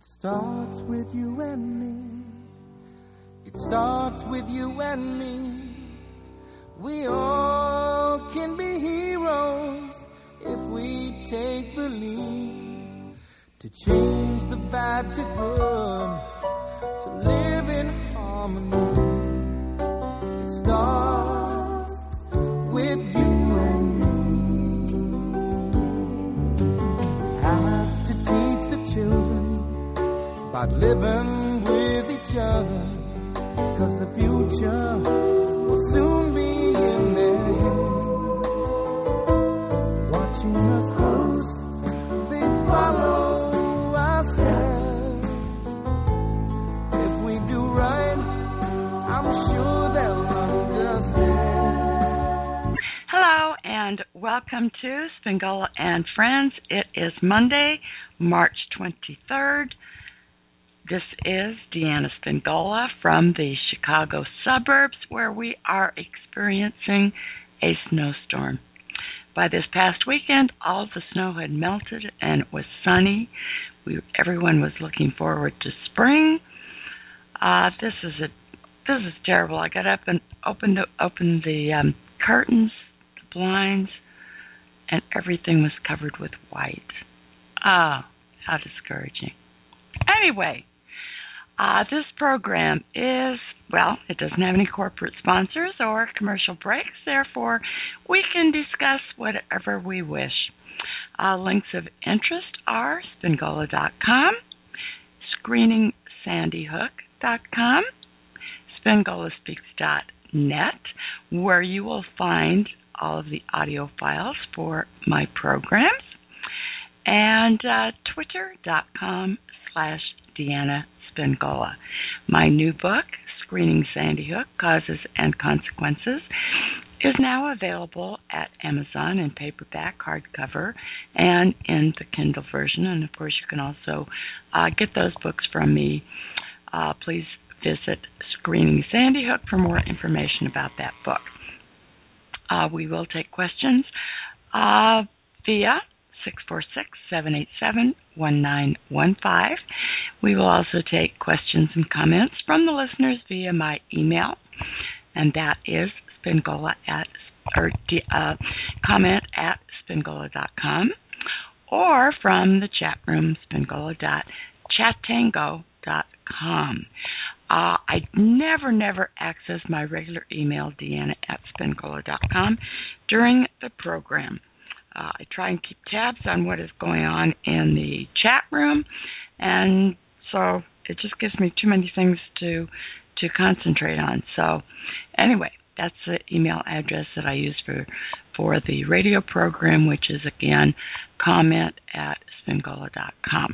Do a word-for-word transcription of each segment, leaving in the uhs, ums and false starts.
It starts with you and me. It starts with you and me. We all can be heroes if we take the lead to change the bad to good, to live in harmony. It starts with you and me. Have to teach the children about living with each other, 'cause the future will soon be in their hands. Watching us close, they follow our steps. If we do right, I'm sure they'll understand. Hello and welcome to Spingola and Friends. It is Monday, March twenty-third. This is Deanna Spingola from the Chicago suburbs, where we are experiencing a snowstorm. By this past weekend, all the snow had melted and it was sunny. We, everyone was looking forward to spring. Uh, this is a this is terrible. I got up and opened opened the um, curtains, the blinds, and everything was covered with white. Ah, how discouraging. Anyway. Uh, this program is, well, it doesn't have any corporate sponsors or commercial breaks, therefore we can discuss whatever we wish. Uh, links of interest are spingola dot com, screening sandy hook dot com, spingola speaks dot net, where you will find all of the audio files for my programs, and uh, twitter dot com slash Deanna Spingola. My new book, Screening Sandy Hook, Causes and Consequences, is now available at Amazon in paperback, hardcover, and in the Kindle version. And, of course, you can also uh, get those books from me. Uh, please visit Screening Sandy Hook for more information about that book. Uh, we will take questions uh, via six four six, seven eight seven, one nine one five. We will also take questions and comments from the listeners via my email, and that is spingola at or uh, comment at spingola dot com, or from the chat room spingola dot chatango dot com. Uh, I never, never access my regular email, Deanna at spingola dot com, during the program. Uh, I try and keep tabs on what is going on in the chat room, and so it just gives me too many things to to concentrate on. So anyway, that's the email address that I use for, for the radio program, which is, again, comment at spingola dot com.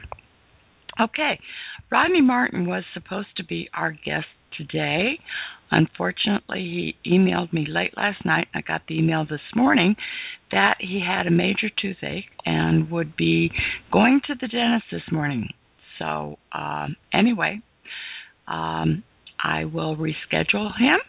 Okay, Rodney Martin was supposed to be our guest today. Unfortunately, he emailed me late last night. I got the email this morning that he had a major toothache and would be going to the dentist this morning. So um, anyway, um, I will reschedule him.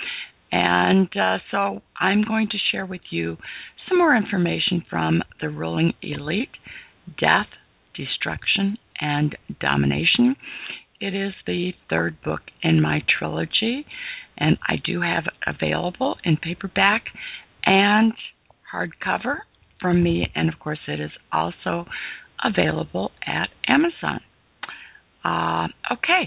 And uh, so I'm going to share with you some more information from The Ruling Elite, Death, Destruction, and Domination. It is the third book in my trilogy, and I do have it available in paperback and hardcover from me, and of course it is also available at Amazon. Uh, okay.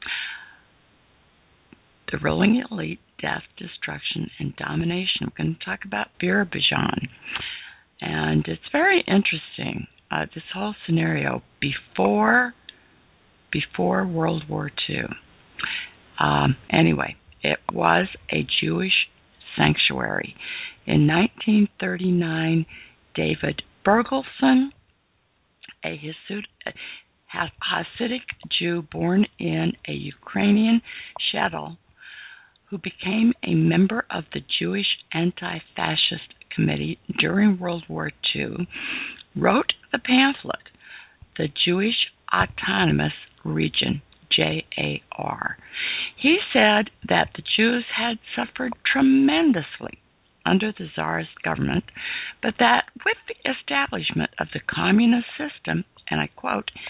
The Ruling Elite, Death, Destruction, and Domination. We're going to talk about Birobidzhan. And it's very interesting, uh, this whole scenario before before World War Two. Um, anyway, it was a Jewish sanctuary. In nineteen thirty-nine, David Bergelson, a Hasidic Jew born in a Ukrainian shtetl, who became a member of the Jewish Anti-Fascist Committee during World War Two, wrote the pamphlet, The Jewish Autonomous Region, J A R. He said that the Jews had suffered tremendously under the Tsarist government, but that with the establishment of the communist system, and I quote,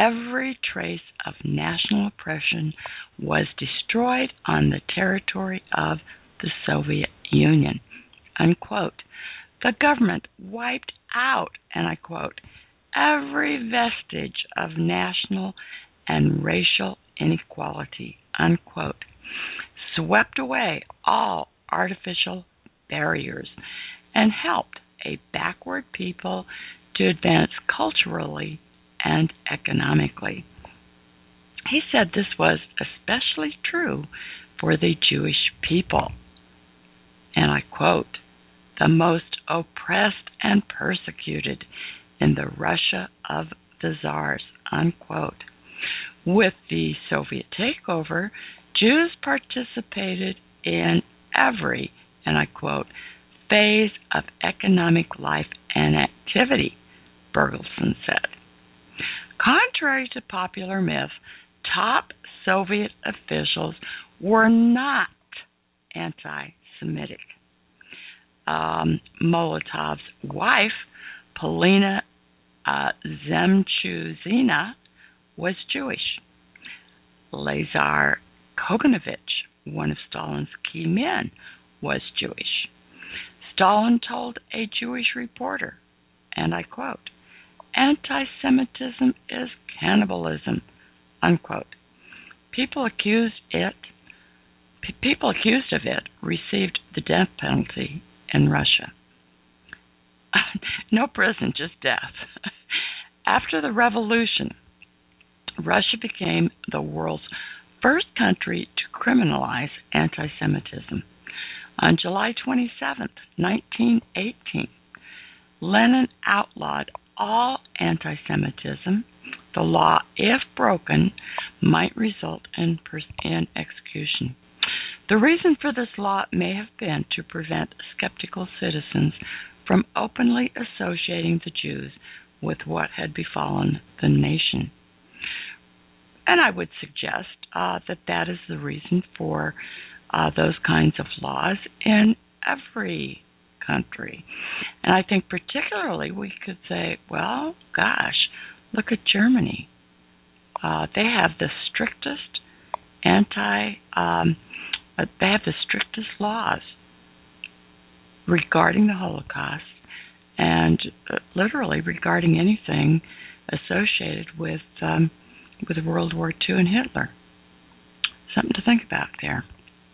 every trace of national oppression was destroyed on the territory of the Soviet Union, unquote. The government wiped out, and I quote, every vestige of national and racial inequality, unquote, swept away all artificial barriers, and helped a backward people to advance culturally and economically. He said this was especially true for the Jewish people, and I quote, the most oppressed and persecuted in the Russia of the Tsars, unquote. With the Soviet takeover, Jews participated in every, and I quote, phase of economic life and activity, Bergelson said. Contrary to popular myth, top Soviet officials were not anti-Semitic. Um, Molotov's wife, Polina uh, Zemchuzina, was Jewish. Lazar Kaganovich, one of Stalin's key men, was Jewish. Stalin told a Jewish reporter, and I quote, anti-Semitism is cannibalism, unquote. People accused it, p- people accused of it received the death penalty in Russia. No prison, just death. After the revolution, Russia became the world's first country to criminalize anti-Semitism. On July twenty-seventh, nineteen eighteen, Lenin outlawed all anti-Semitism. The law, if broken, might result in, pers- in execution. The reason for this law may have been to prevent skeptical citizens from openly associating the Jews with what had befallen the nation. And I would suggest uh, that that is the reason for uh, those kinds of laws in every country. And I think particularly we could say, well, gosh, look at Germany. Uh, they have the strictest anti, um, uh, they have the strictest laws regarding the Holocaust and uh, literally regarding anything associated with um, with World War Two and Hitler. Something to think about there.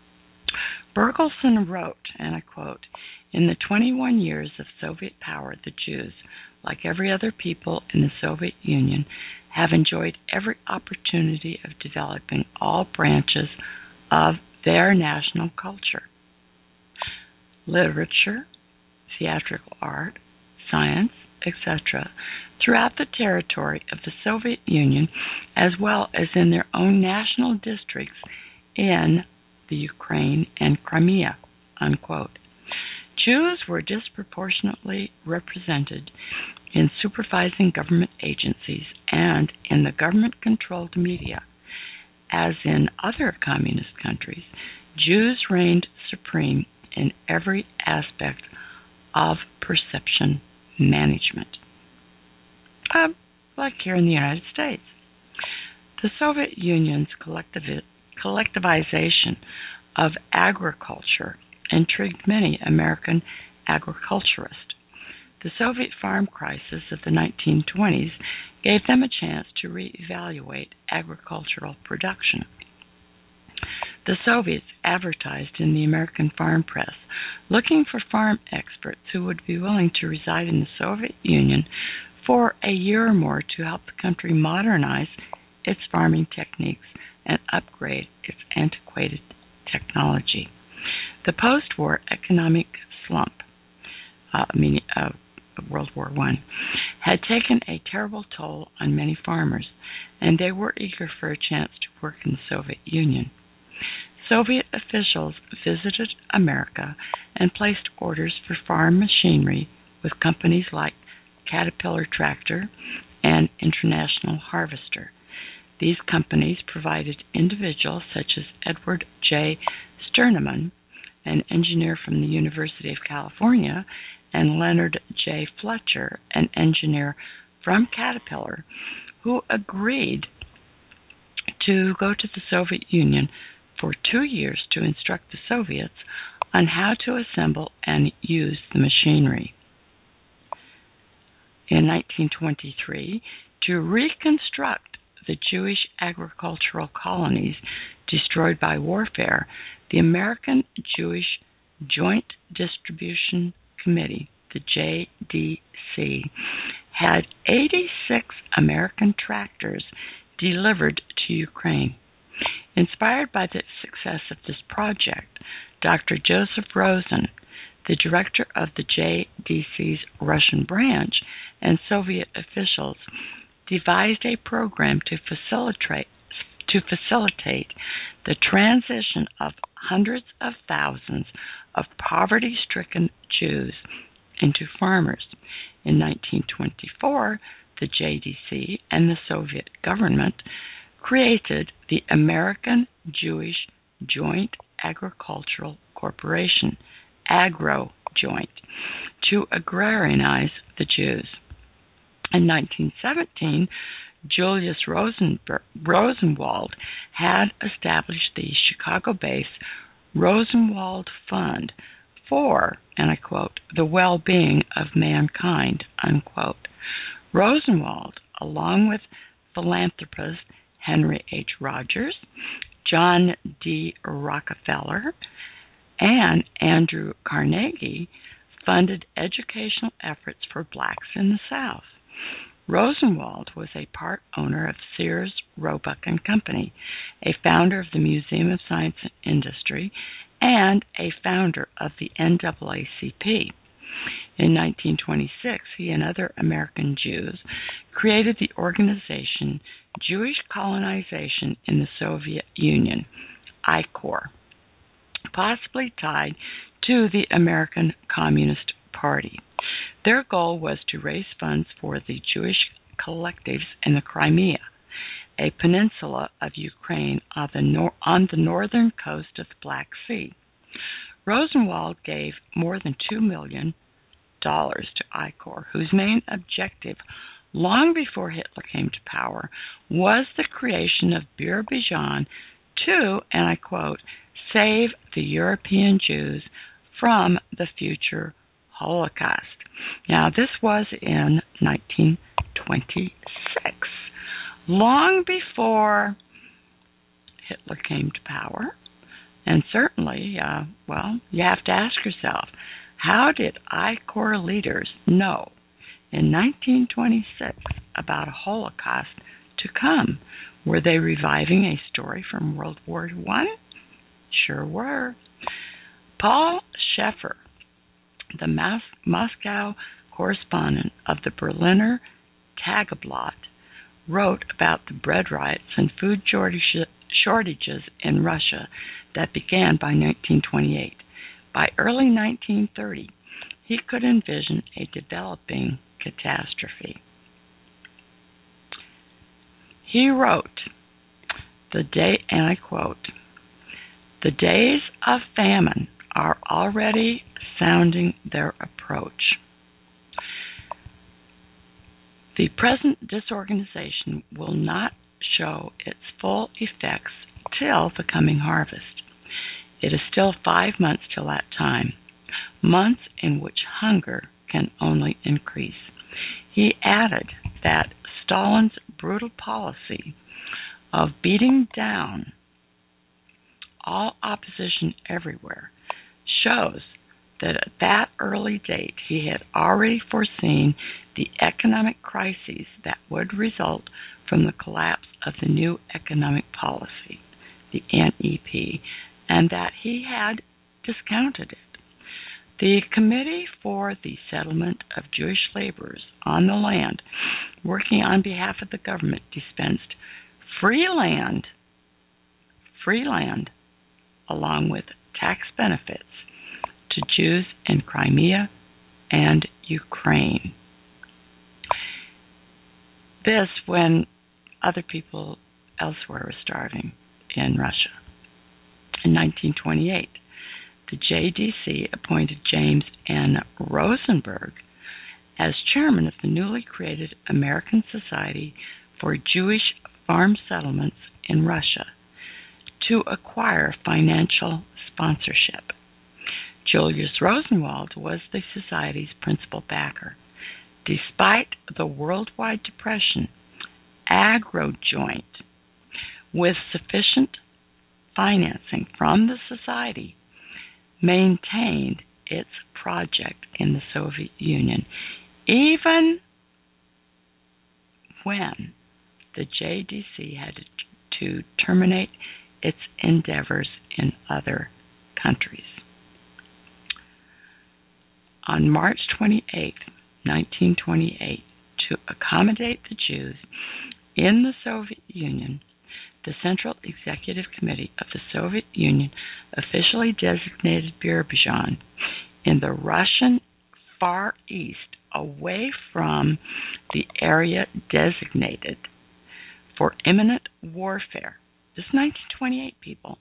Bergelson wrote, and I quote, in the twenty-one years of Soviet power, the Jews, like every other people in the Soviet Union, have enjoyed every opportunity of developing all branches of their national culture. Literature, theatrical art, science, et cetera, throughout the territory of the Soviet Union, as well as in their own national districts in the Ukraine and Crimea, unquote. Jews were disproportionately represented in supervising government agencies and in the government-controlled media. As in other communist countries, Jews reigned supreme in every aspect of perception management, uh, like here in the United States. The Soviet Union's collectivi- collectivization of agriculture intrigued many American agriculturists. The Soviet farm crisis of the nineteen twenties gave them a chance to reevaluate agricultural production. The Soviets advertised in the American farm press, looking for farm experts who would be willing to reside in the Soviet Union for a year or more to help the country modernize its farming techniques and upgrade its antiquated technology. The post-war economic slump, uh, meaning uh, World War One, had taken a terrible toll on many farmers, and they were eager for a chance to work in the Soviet Union. Soviet officials visited America and placed orders for farm machinery with companies like Caterpillar Tractor and International Harvester. These companies provided individuals such as Edward J. Sterneman, an engineer from the University of California, and Leonard J. Fletcher, an engineer from Caterpillar, who agreed to go to the Soviet Union for two years to instruct the Soviets on how to assemble and use the machinery. In nineteen twenty-three, to reconstruct the Jewish agricultural colonies destroyed by warfare, the American Jewish Joint Distribution Committee, the J D C, had eighty-six American tractors delivered to Ukraine. Inspired by the success of this project, Doctor Joseph Rosen, the director of the J D C's Russian branch, and Soviet officials devised a program to facilitate to facilitate the transition of hundreds of thousands of poverty-stricken Jews into farmers. In nineteen twenty-four, the J D C and the Soviet government created the American Jewish Joint Agricultural Corporation, AgroJoint, to agrarianize the Jews. In nineteen seventeen, Julius Rosenberg, Rosenwald had established the Chicago-based Rosenwald Fund for, and I quote, the well-being of mankind, unquote. Rosenwald, along with philanthropist Henry H. Rogers, John D. Rockefeller, and Andrew Carnegie, funded educational efforts for blacks in the South. Rosenwald was a part owner of Sears, Roebuck and Company, a founder of the Museum of Science and Industry, and a founder of the N double A C P. In nineteen twenty-six, he and other American Jews created the organization Jewish Colonization in the Soviet Union, I C O R, possibly tied to the American Communist Party. Their goal was to raise funds for the Jewish collectives in the Crimea, a peninsula of Ukraine on the, nor- on the northern coast of the Black Sea. Rosenwald gave more than two million dollars to I C O R, whose main objective, long before Hitler came to power, was the creation of Birbijan to, and I quote, save the European Jews from the future Holocaust. Now, this was in nineteen twenty-six, long before Hitler came to power. And certainly, uh, well, you have to ask yourself, how did I C O R leaders know in nineteen twenty-six about a Holocaust to come? Were they reviving a story from World War One? Sure were. Paul Schaeffer, the Mos- Moscow correspondent of the Berliner Tageblatt, wrote about the bread riots and food shortages in Russia that began by nineteen twenty-eight. By early nineteen thirty, he could envision a developing catastrophe. He wrote, "The day," and I quote, "the days of famine are already sounding their approach. The present disorganization will not show its full effects till the coming harvest. It is still five months till that time, months in which hunger can only increase." He added that Stalin's brutal policy of beating down all opposition everywhere shows that at that early date he had already foreseen the economic crises that would result from the collapse of the new economic policy, the N E P, and that he had discounted it. The Committee for the Settlement of Jewish Laborers on the Land, working on behalf of the government, dispensed free land, free land, along with tax benefits to Jews in Crimea and Ukraine. This when other people elsewhere were starving in Russia. In nineteen twenty-eight, the J D C appointed James N. Rosenberg as chairman of the newly created American Society for Jewish farm settlements in Russia to acquire financial sponsorship. Julius Rosenwald was the society's principal backer. Despite the worldwide depression, AgroJoint, with sufficient financing from the society, maintained its project in the Soviet Union, even when the J D C had to terminate its endeavors in other countries. On March twenty-eighth, nineteen twenty-eight, to accommodate the Jews in the Soviet Union, the Central Executive Committee of the Soviet Union officially designated Birobidzhan in the Russian Far East away from the area designated for imminent warfare. This is nineteen twenty-eight, people.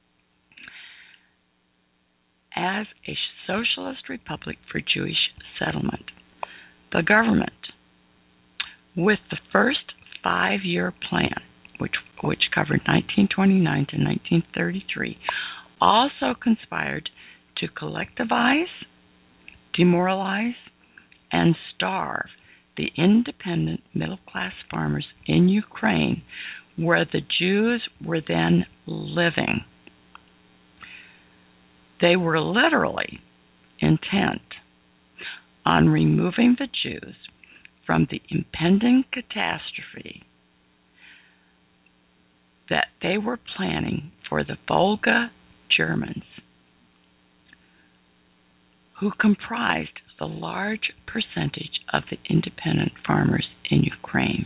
As a socialist republic for Jewish settlement. The government, with the first five-year plan, which which covered nineteen twenty-nine to nineteen thirty-three, also conspired to collectivize, demoralize, and starve the independent middle-class farmers in Ukraine, where the Jews were then living. They were literally intent on removing the Jews from the impending catastrophe that they were planning for the Volga Germans, who comprised the large percentage of the independent farmers in Ukraine.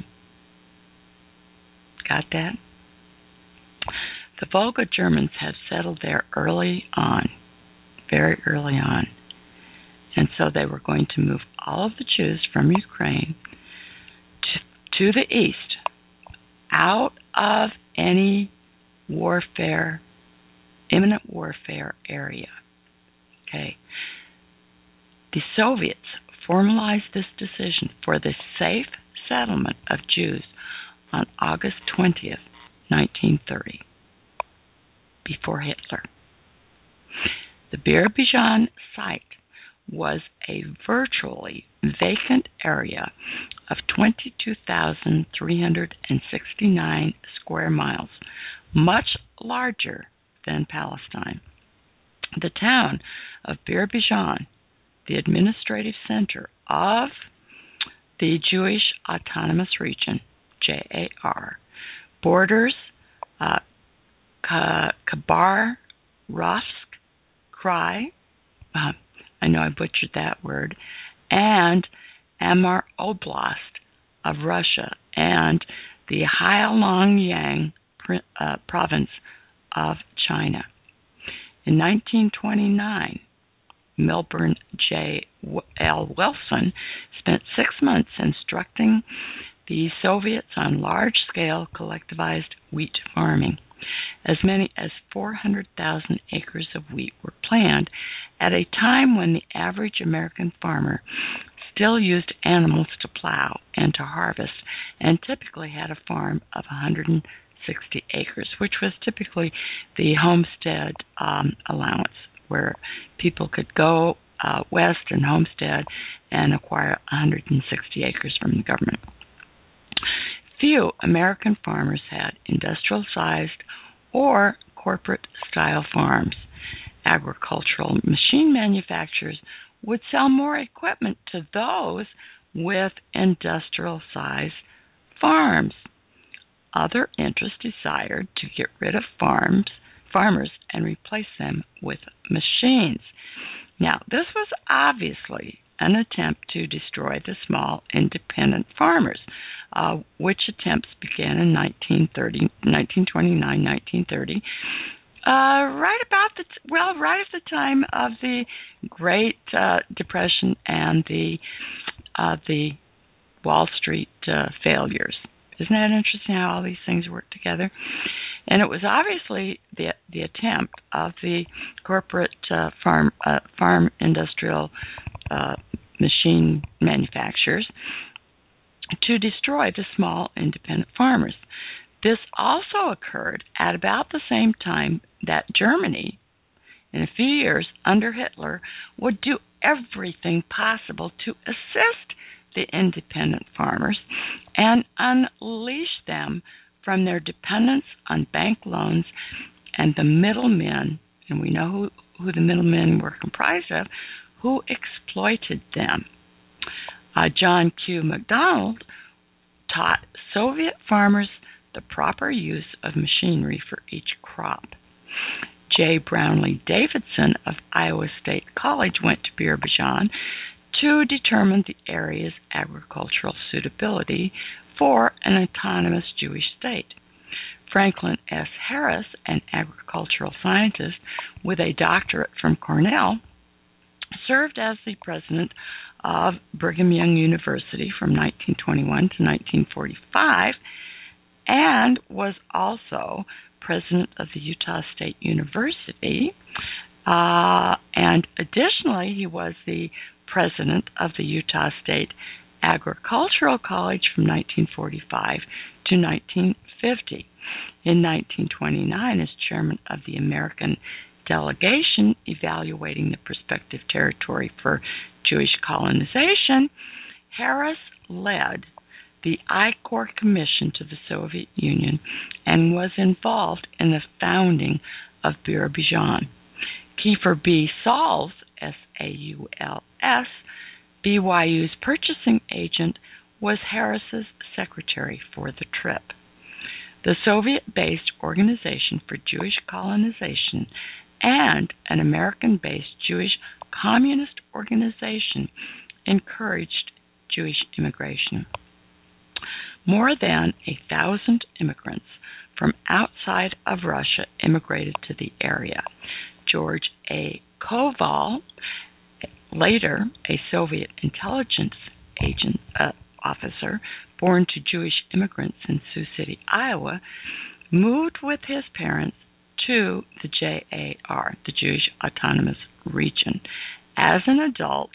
Got that? The Volga Germans had settled there early on, very early on. And so they were going to move all of the Jews from Ukraine to, to the east, out of any warfare, imminent warfare area. Okay. The Soviets formalized this decision for the safe settlement of Jews on August twentieth, nineteen thirty, before Hitler. The Birobidzhan site was a virtually vacant area of twenty-two thousand three hundred sixty-nine square miles, much larger than Palestine. The town of Birobidzhan, the administrative center of the Jewish Autonomous Region, J A R, borders uh, Khabarovsk Krai, uh, I know I butchered that word, and Amur Oblast of Russia, and the Heilongjiang uh, province of China. In nineteen twenty-nine, Milburn J. L. Wilson spent six months instructing the Soviets on large-scale collectivized wheat farming. As many as four hundred thousand acres of wheat were planned at a time when the average American farmer still used animals to plow and to harvest, and typically had a farm of one hundred sixty acres, which was typically the homestead um, allowance, where people could go uh, west and homestead and acquire one hundred sixty acres from the government. Few American farmers had industrial-sized or corporate-style farms. Agricultural machine manufacturers would sell more equipment to those with industrial-sized farms. Other interests desired to get rid of farms, farmers and replace them with machines. Now, this was obviously an attempt to destroy the small independent farmers, uh, which attempts began in nineteen thirty, nineteen twenty-nine, nineteen thirty, uh, right about the t- well, right at the time of the Great uh, Depression and the uh, the Wall Street uh, failures. Isn't that interesting how all these things work together? And it was obviously the the attempt of the corporate uh, farm uh, farm industrial uh, machine manufacturers to destroy the small independent farmers. This also occurred at about the same time that Germany, in a few years under Hitler, would do everything possible to assist the independent farmers and unleash them from their dependence on bank loans and the middlemen, and we know who, who the middlemen were comprised of, who exploited them. Uh, John Q. MacDonald taught Soviet farmers the proper use of machinery for each crop. J. Brownlee Davidson of Iowa State College went to Azerbaijan to determine the area's agricultural suitability for an autonomous Jewish state. Franklin S. Harris, an agricultural scientist with a doctorate from Cornell, served as the president of Brigham Young University from nineteen twenty-one to nineteen forty-five and was also president of the Utah State University. Uh, and additionally, he was the president of the Utah State Agricultural College from nineteen forty-five to nineteen fifty. In nineteen twenty-nine, as chairman of the American delegation evaluating the prospective territory for Jewish colonization, Harris led the I CORE Commission to the Soviet Union and was involved in the founding of Azerbaijan. Kiefer B. Sauls, S A U L S, B Y U's purchasing agent, was Harris's secretary for the trip. The Soviet-based Organization for Jewish Colonization and an American-based Jewish communist organization encouraged Jewish immigration. More than a thousand immigrants from outside of Russia immigrated to the area. George A. Koval, later a Soviet intelligence agent uh, officer born to Jewish immigrants in Sioux City, Iowa, moved with his parents to the J A R, the Jewish Autonomous Region, as an adult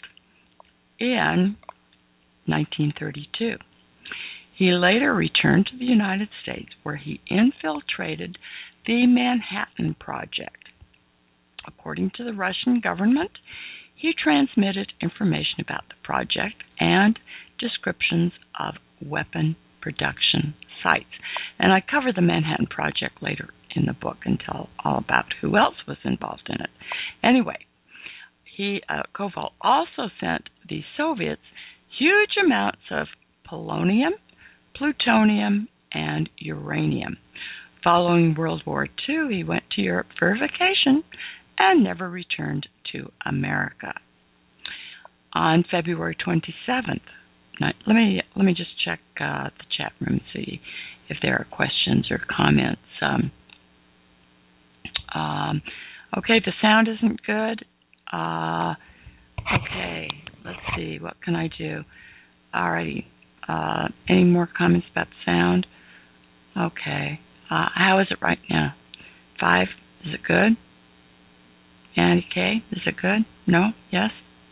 in nineteen thirty-two. He later returned to the United States, where he infiltrated the Manhattan Project. According to the Russian government, he transmitted information about the project and descriptions of weapon production sites. And I cover the Manhattan Project later in the book and tell all about who else was involved in it. Anyway, he uh, Koval also sent the Soviets huge amounts of polonium, plutonium, and uranium. Following World War Two, he went to Europe for a vacation and never returned to America. On February twenty-seventh, let me let me just check uh, the chat room and see if there are questions or comments. Um, um, okay, the sound isn't good. Uh, okay, let's see. What can I do? Alrighty. Uh, any more comments about the sound? Okay. Uh, how is it right now? Five? Is it good? Andy K, is it good? No? Yes?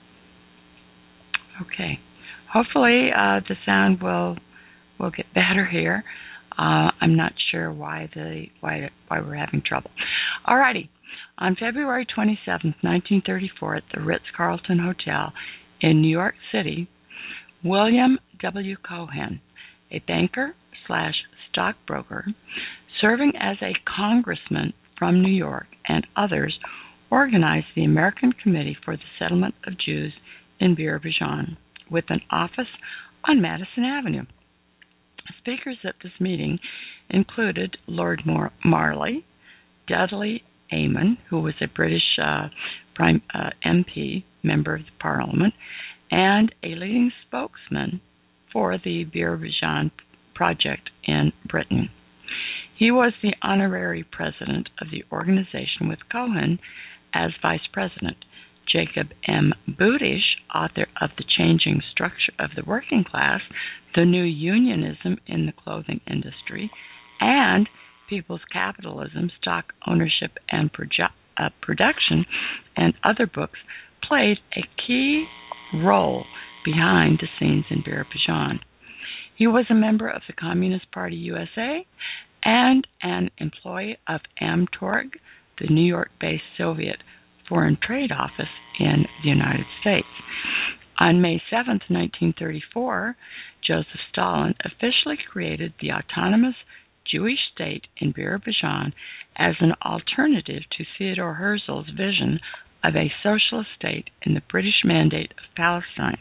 Okay. Hopefully uh, the sound will will get better here. Uh, I'm not sure why the why why we're having trouble. Alrighty. On February twenty-seventh, nineteen thirty-four, at the Ritz-Carlton Hotel in New York City, William W. Cohen, a banker slash stockbroker, serving as a congressman from New York, and others, organized the American Committee for the Settlement of Jews in Azerbaijan, with an office on Madison Avenue. Speakers at this meeting included Lord Mar- Marley, Dudley Amon, who was a British uh, prime, uh, M P, member of the Parliament, and a leading spokesman for the Azerbaijan project in Britain. He was the honorary president of the organization, with Cohen as vice president. Jacob M. Budish, author of The Changing Structure of the Working Class, The New Unionism in the Clothing Industry, and People's Capitalism, Stock Ownership and Produ- uh, Production, and other books, played a key role behind the scenes in Azerbaijan. He was a member of the Communist Party U S A and an employee of Amtorg, the New York-based Soviet Foreign Trade Office in the United States. On May seventh, nineteen thirty-four, Joseph Stalin officially created the autonomous Jewish state in Azerbaijan as an alternative to Theodore Herzl's vision of a socialist state in the British Mandate of Palestine.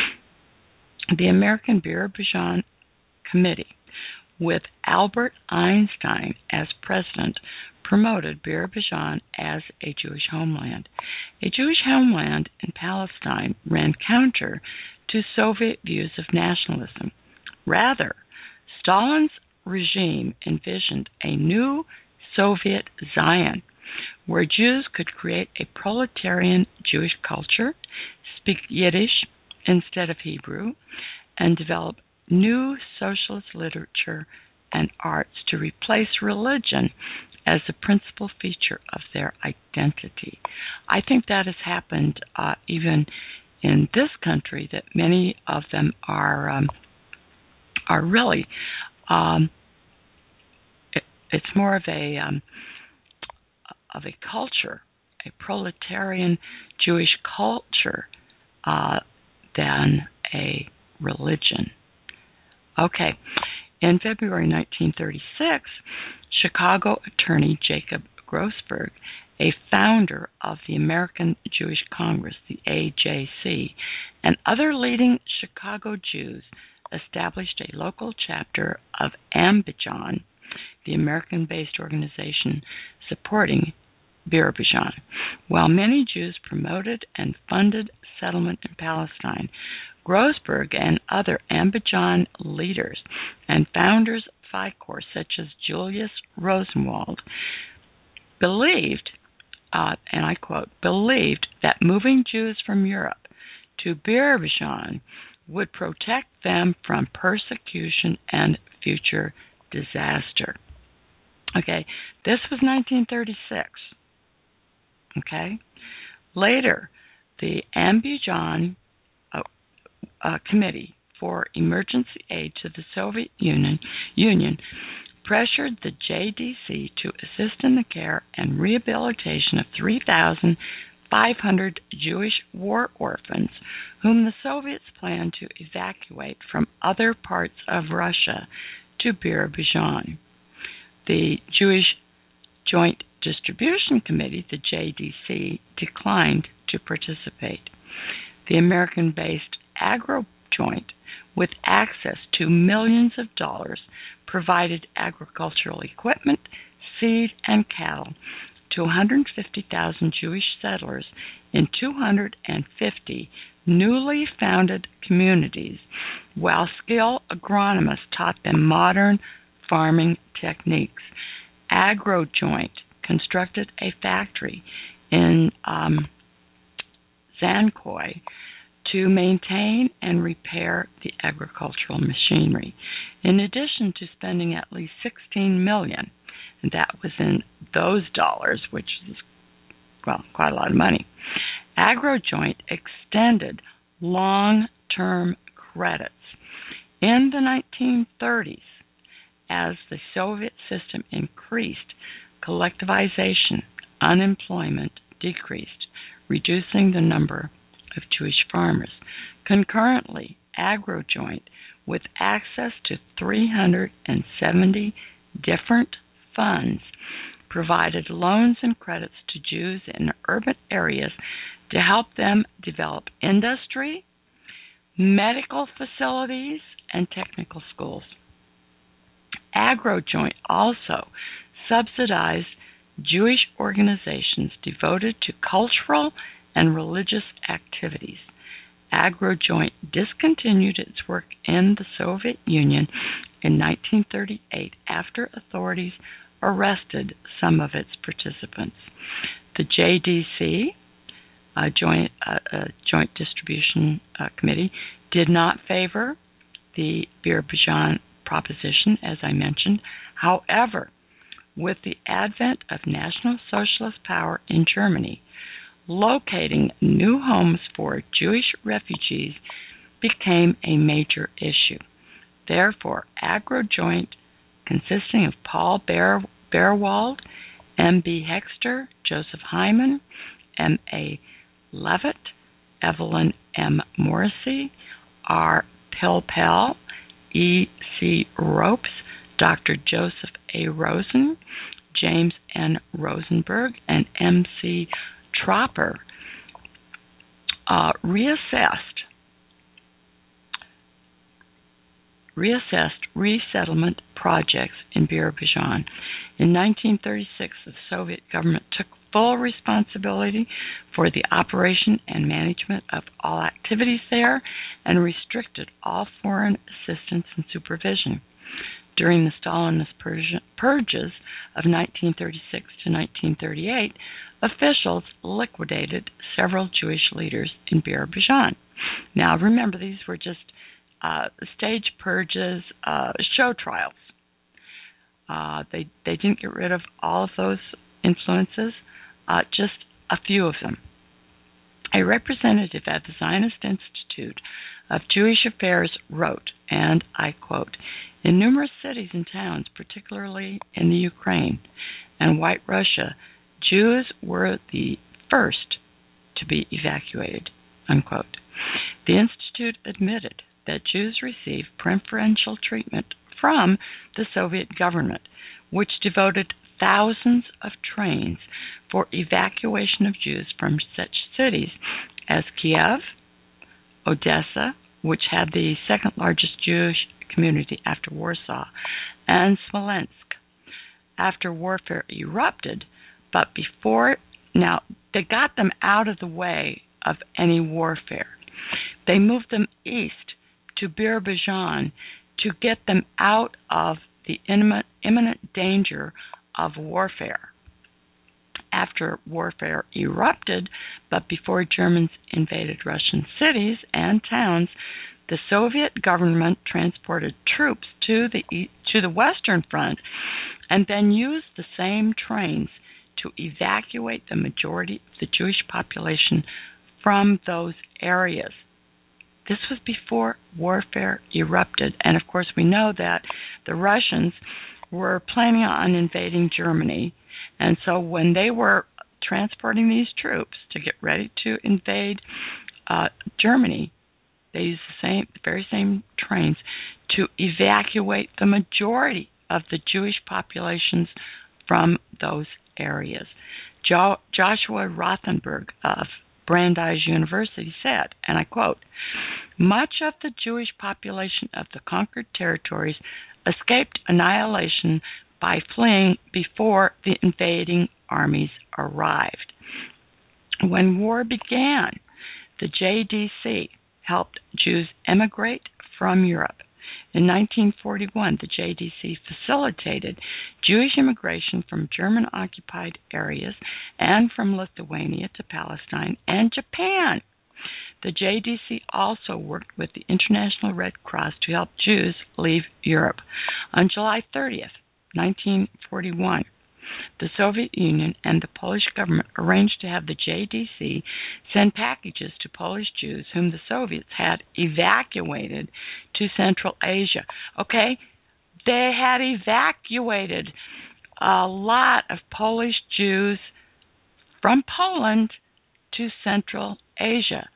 The American Azerbaijan Committee, with Albert Einstein as president, promoted Azerbaijan as a Jewish homeland. A Jewish homeland in Palestine ran counter to Soviet views of nationalism. Rather, Stalin's regime envisioned a new Soviet Zion, where Jews could create a proletarian Jewish culture, speak Yiddish instead of Hebrew, and develop new socialist literature and arts to replace religion as the principal feature of their identity. I think that has happened uh, even in this country, that many of them are um, are really, um, it, it's more of a um, of a culture, a proletarian Jewish culture, uh, than a religion. Okay. In February nineteen thirty-six, Chicago attorney Jacob Grossberg, a founder of the American Jewish Congress, the A J C, and other leading Chicago Jews established a local chapter of Ambijan, the American-based organization supporting Azerbaijan. While many Jews promoted and funded settlement in Palestine, Grossberg and other Ambijan leaders and founders of F I C O R, such as Julius Rosenwald, believed, uh, and I quote, believed that moving Jews from Europe to Azerbaijan would protect them from persecution and future disaster. Okay, this was nineteen thirty-six. Okay, later, the Ambijan uh, uh, Committee for Emergency Aid to the Soviet Union, Union pressured the J D C to assist in the care and rehabilitation of three thousand five hundred Jewish war orphans whom the Soviets planned to evacuate from other parts of Russia to Azerbaijan. The Jewish Joint Distribution Committee, the J D C, declined to participate. The American-based AgroJoint, with access to millions of dollars, provided agricultural equipment, seed, and cattle to one hundred fifty thousand Jewish settlers in two hundred fifty newly founded communities, while skilled agronomists taught them modern farming techniques. AgroJoint constructed a factory in um, Zankoy to maintain and repair the agricultural machinery, in addition to spending at least sixteen million dollars, and that was in those dollars, which is, well, quite a lot of money. AgroJoint extended long-term credits. In the nineteen thirties, as the Soviet system increased, collectivization, unemployment decreased, reducing the number of Jewish farmers. Concurrently, AgroJoint, with access to three hundred seventy different funds, provided loans and credits to Jews in urban areas to help them develop industry, medical facilities, and technical schools. AgroJoint also subsidized Jewish organizations devoted to cultural and religious activities. AgroJoint discontinued its work in the Soviet Union in nineteen thirty-eight after authorities arrested some of its participants. The J D C, uh, Joint, uh, uh, Joint Distribution uh, Committee, did not favor the Azerbaijan proposition, as I mentioned. However, with the advent of National Socialist power in Germany, locating new homes for Jewish refugees became a major issue. Therefore, AgroJoint, consisting of Paul Bear, Bearwald, M B Hexter, Joseph Hyman, M A Levitt, Evelyn M. Morrissey, R. Pilpel, E. C. Ropes, Doctor Joseph A. Rosen, James N. Rosenberg, and M C Tropper uh, reassessed reassessed resettlement projects in Birobidzhan. In nineteen thirty-six, the Soviet government took full responsibility for the operation and management of all activities there and restricted all foreign assistance and supervision. During the Stalinist purges of nineteen thirty-six to nineteen thirty-eight, officials liquidated several Jewish leaders in Birobidzhan. Now, remember, these were just uh, stage purges, uh, show trials. Uh, they they didn't get rid of all of those influences, uh, just a few of them. A representative at the Zionist Institute of Jewish Affairs wrote, and I quote, "In numerous cities and towns, particularly in the Ukraine and White Russia, Jews were the first to be evacuated," unquote. The Institute admitted that Jews received preferential treatment from the Soviet government, which devoted thousands of trains for evacuation of Jews from such cities as Kiev, Odessa, which had the second largest Jewish community after Warsaw, and Smolensk. After warfare erupted, but before, now, they got them out of the way of any warfare. They moved them east to Birobidzhan to get them out of the imminent, imminent danger of warfare. After warfare erupted, but before Germans invaded Russian cities and towns, the Soviet government transported troops to the to the Western Front and then used the same trains to evacuate the majority of the Jewish population from those areas. This was before warfare erupted, and of course we know that the Russians were planning on invading Germany, and so when they were transporting these troops to get ready to invade uh, Germany, they used the same, the very same trains to evacuate the majority of the Jewish populations from those areas. Jo- Joshua Rothenberg of Brandeis University said, and I quote, "Much of the Jewish population of the conquered territories escaped annihilation by fleeing before the invading armies arrived. When war began, the J D C helped Jews emigrate from Europe. In nineteen forty-one, the J D C facilitated Jewish immigration from German-occupied areas and from Lithuania to Palestine and Japan. The J D C also worked with the International Red Cross to help Jews leave Europe. On July thirtieth, nineteen forty-one, the Soviet Union and the Polish government arranged to have the J D C send packages to Polish Jews whom the Soviets had evacuated to Central Asia. Okay, they had evacuated a lot of Polish Jews from Poland to Central Asia.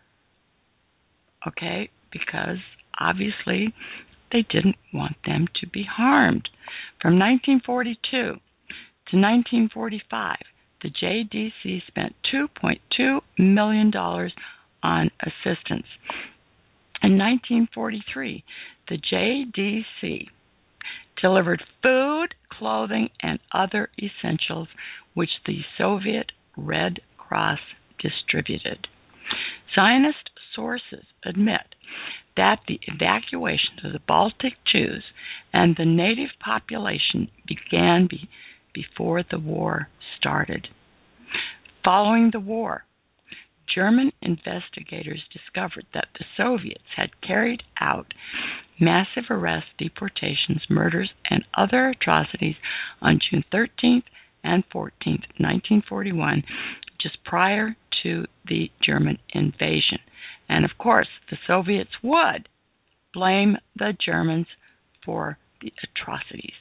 Okay, because obviously they didn't want them to be harmed. From nineteen forty-two to nineteen forty-five, the J D C spent two point two million dollars on assistance. In nineteen forty-three, the J D C delivered food, clothing, and other essentials which the Soviet Red Cross distributed. Zionist sources admit that the evacuation of the Baltic Jews and the native population began be, before the war started. Following the war, German investigators discovered that the Soviets had carried out massive arrests, deportations, murders, and other atrocities on June thirteenth and fourteenth, nineteen forty-one, just prior to the German invasion. And of course, the Soviets would blame the Germans for the atrocities.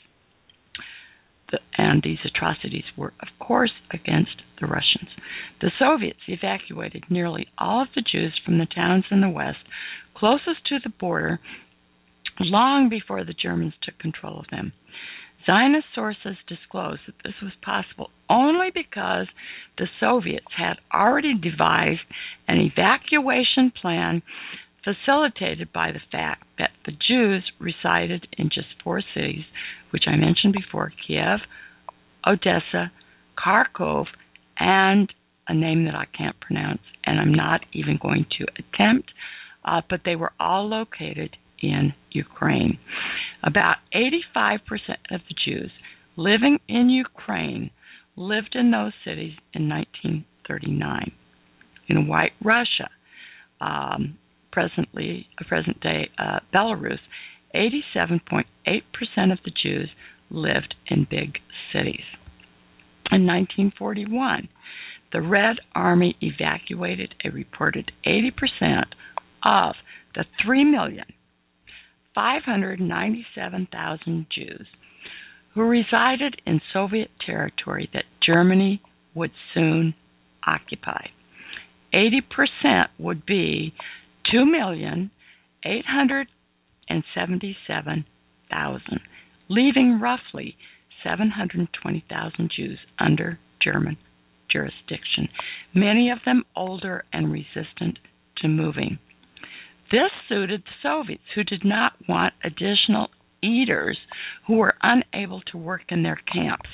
The, and these atrocities were, of course, against the Russians. The Soviets evacuated nearly all of the Jews from the towns in the west closest to the border long before the Germans took control of them. Zionist sources disclose that this was possible only because the Soviets had already devised an evacuation plan facilitated by the fact that the Jews resided in just four cities, which I mentioned before: Kiev, Odessa, Kharkov, and a name that I can't pronounce, and I'm not even going to attempt, uh, but they were all located in Ukraine. About eighty-five percent of the Jews living in Ukraine lived in those cities in nineteen thirty-nine. In White Russia, um, presently, present-day uh, Belarus, eighty-seven point eight percent of the Jews lived in big cities. In nineteen forty-one, the Red Army evacuated a reported eighty percent of the three million five hundred ninety-seven thousand Jews who resided in Soviet territory that Germany would soon occupy. eighty percent would be two million eight hundred seventy-seven thousand, leaving roughly seven hundred twenty thousand Jews under German jurisdiction, many of them older and resistant to moving. This suited the Soviets, who did not want additional eaters who were unable to work in their camps.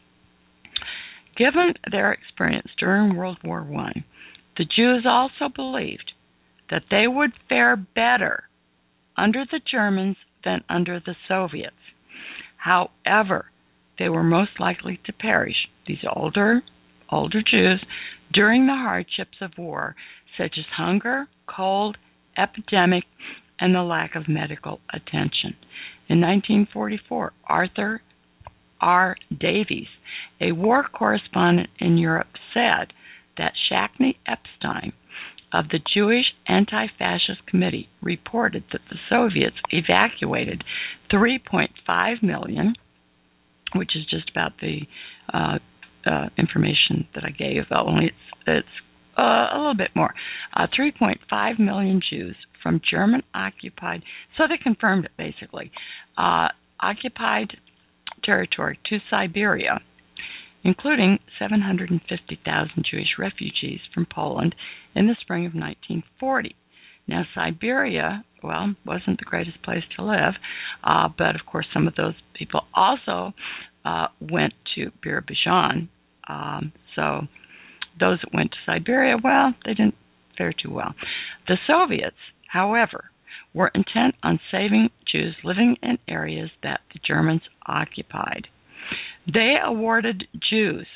Given their experience during World War One, the Jews also believed that they would fare better under the Germans than under the Soviets. However, they were most likely to perish, these older, older Jews, during the hardships of war, such as hunger, cold, epidemic, and the lack of medical attention. In nineteen forty-four, Arthur R. Davies, a war correspondent in Europe, said that Shackney Epstein of the Jewish Anti-Fascist Committee reported that the Soviets evacuated three point five million, which is just about the uh, uh, information that I gave, only it's, it's Uh, a little bit more, uh, three point five million Jews from German-occupied, so they confirmed it basically, uh, occupied territory to Siberia, including seven hundred fifty thousand Jewish refugees from Poland in the spring of nineteen forty. Now, Siberia, well, wasn't the greatest place to live, uh, but of course some of those people also uh, went to Birobidzhan, um, so those that went to Siberia, well, they didn't fare too well. The Soviets, however, were intent on saving Jews living in areas that the Germans occupied. They awarded Jews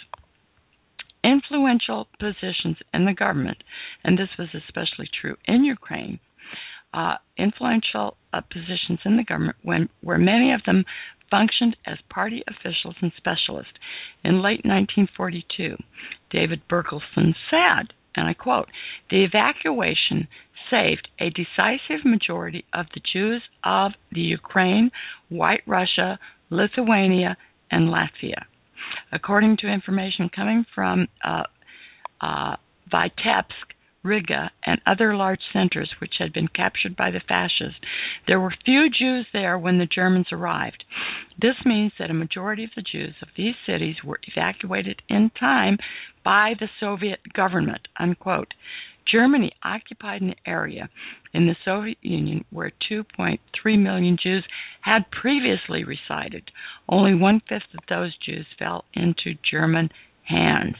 influential positions in the government, and this was especially true in Ukraine, uh, influential uh, positions in the government when, where many of them functioned as party officials and specialists. In late nineteen forty-two, David Bergelson said, and I quote, "The evacuation saved a decisive majority of the Jews of the Ukraine, White Russia, Lithuania, and Latvia." According to information coming from uh, uh, Vitebsk, Riga, and other large centers which had been captured by the fascists, there were few Jews there when the Germans arrived. This means that a majority of the Jews of these cities were evacuated in time by the Soviet government, unquote. Germany occupied an area in the Soviet Union where two point three million Jews had previously resided. Only one-fifth of those Jews fell into German hands.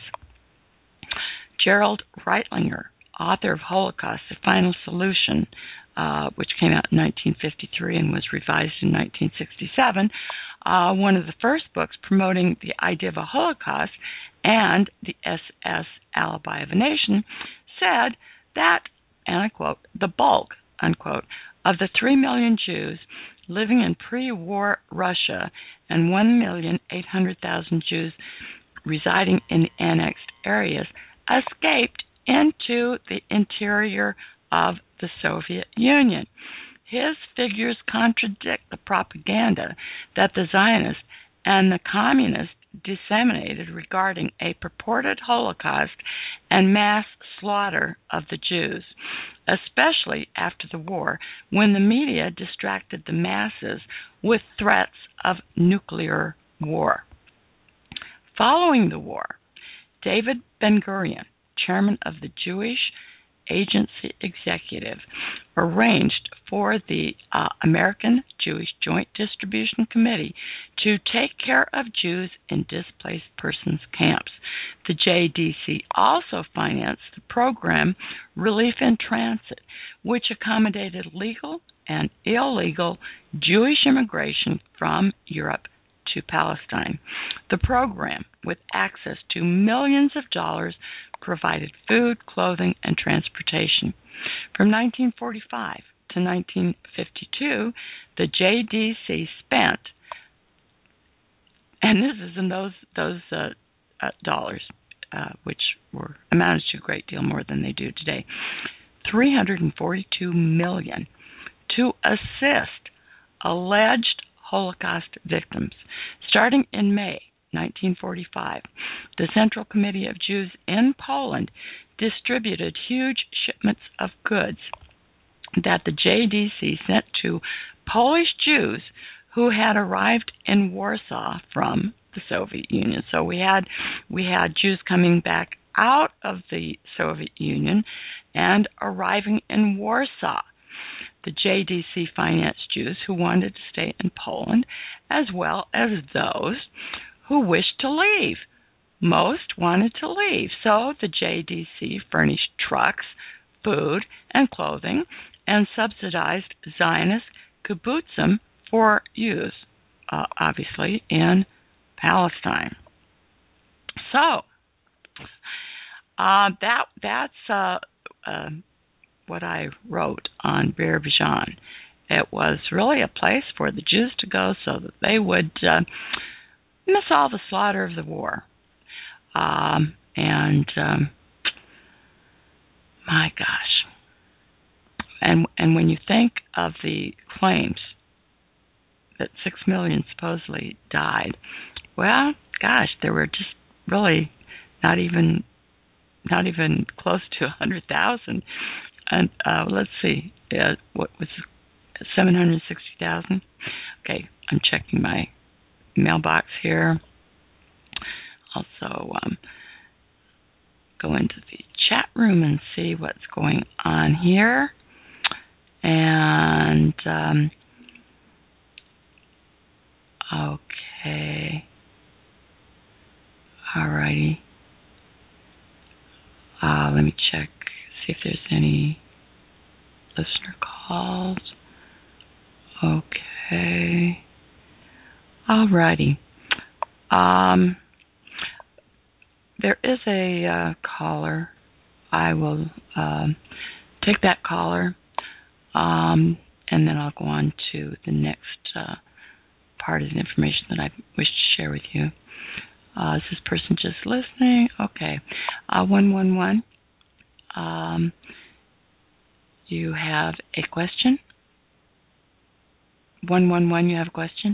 Gerald Reitlinger, author of Holocaust, The Final Solution, uh, which came out in nineteen fifty-three and was revised in nineteen sixty-seven, uh, one of the first books promoting the idea of a Holocaust and the S S alibi of a nation, said that, and I quote, "the bulk," unquote, "of the three million Jews living in pre-war Russia and one million eight hundred thousand Jews residing in the annexed areas escaped into the interior of the Soviet Union." His figures contradict the propaganda that the Zionists and the communists disseminated regarding a purported Holocaust and mass slaughter of the Jews, especially after the war, when the media distracted the masses with threats of nuclear war. Following the war, David Ben-Gurion, chairman of the Jewish Agency Executive, arranged for the uh, American Jewish Joint Distribution Committee to take care of Jews in displaced persons camps. The J D C also financed the program Relief in Transit, which accommodated legal and illegal Jewish immigration from Europe to Palestine. The program, with access to millions of dollars, provided food, clothing, and transportation. From nineteen forty-five to nineteen fifty-two, the J D C spent, and this is in those those uh, uh, dollars, uh, which were amounted to a great deal more than they do today, three hundred forty-two million dollars to assist alleged Holocaust victims. Starting in May nineteen forty-five, the Central Committee of Jews in Poland distributed huge shipments of goods that the J D C sent to Polish Jews who had arrived in Warsaw from the Soviet Union. So we had we had Jews coming back out of the Soviet Union and arriving in Warsaw. The J D C financed Jews who wanted to stay in Poland, as well as those who wished to leave. Most wanted to leave, so the J D C furnished trucks, food, and clothing, and subsidized Zionist kibbutzim for use, uh, obviously, in Palestine. So, uh, that that's uh, uh, what I wrote on Bir Bijan. It was really a place for the Jews to go so that they would uh, miss all the slaughter of the war. Um, and um, my gosh, and and when you think of the claims that six million supposedly died, well, gosh, there were just really not even not even close to a hundred thousand. And uh, let's see, uh, what was seven hundred sixty thousand? Okay, I'm checking my mailbox here. Also, um, go into the chat room and see what's going on here. And, um, okay. Alrighty. Uh, let me check, see if there's any listener calls. Okay. Alrighty. Um, there is a uh, caller. I will um, take that caller, um, and then I'll go on to the next uh, part of the information that I wish to share with you. Uh, is this person just listening? Okay. Uh, one one one. Um, you have a question? one one one, you have a question?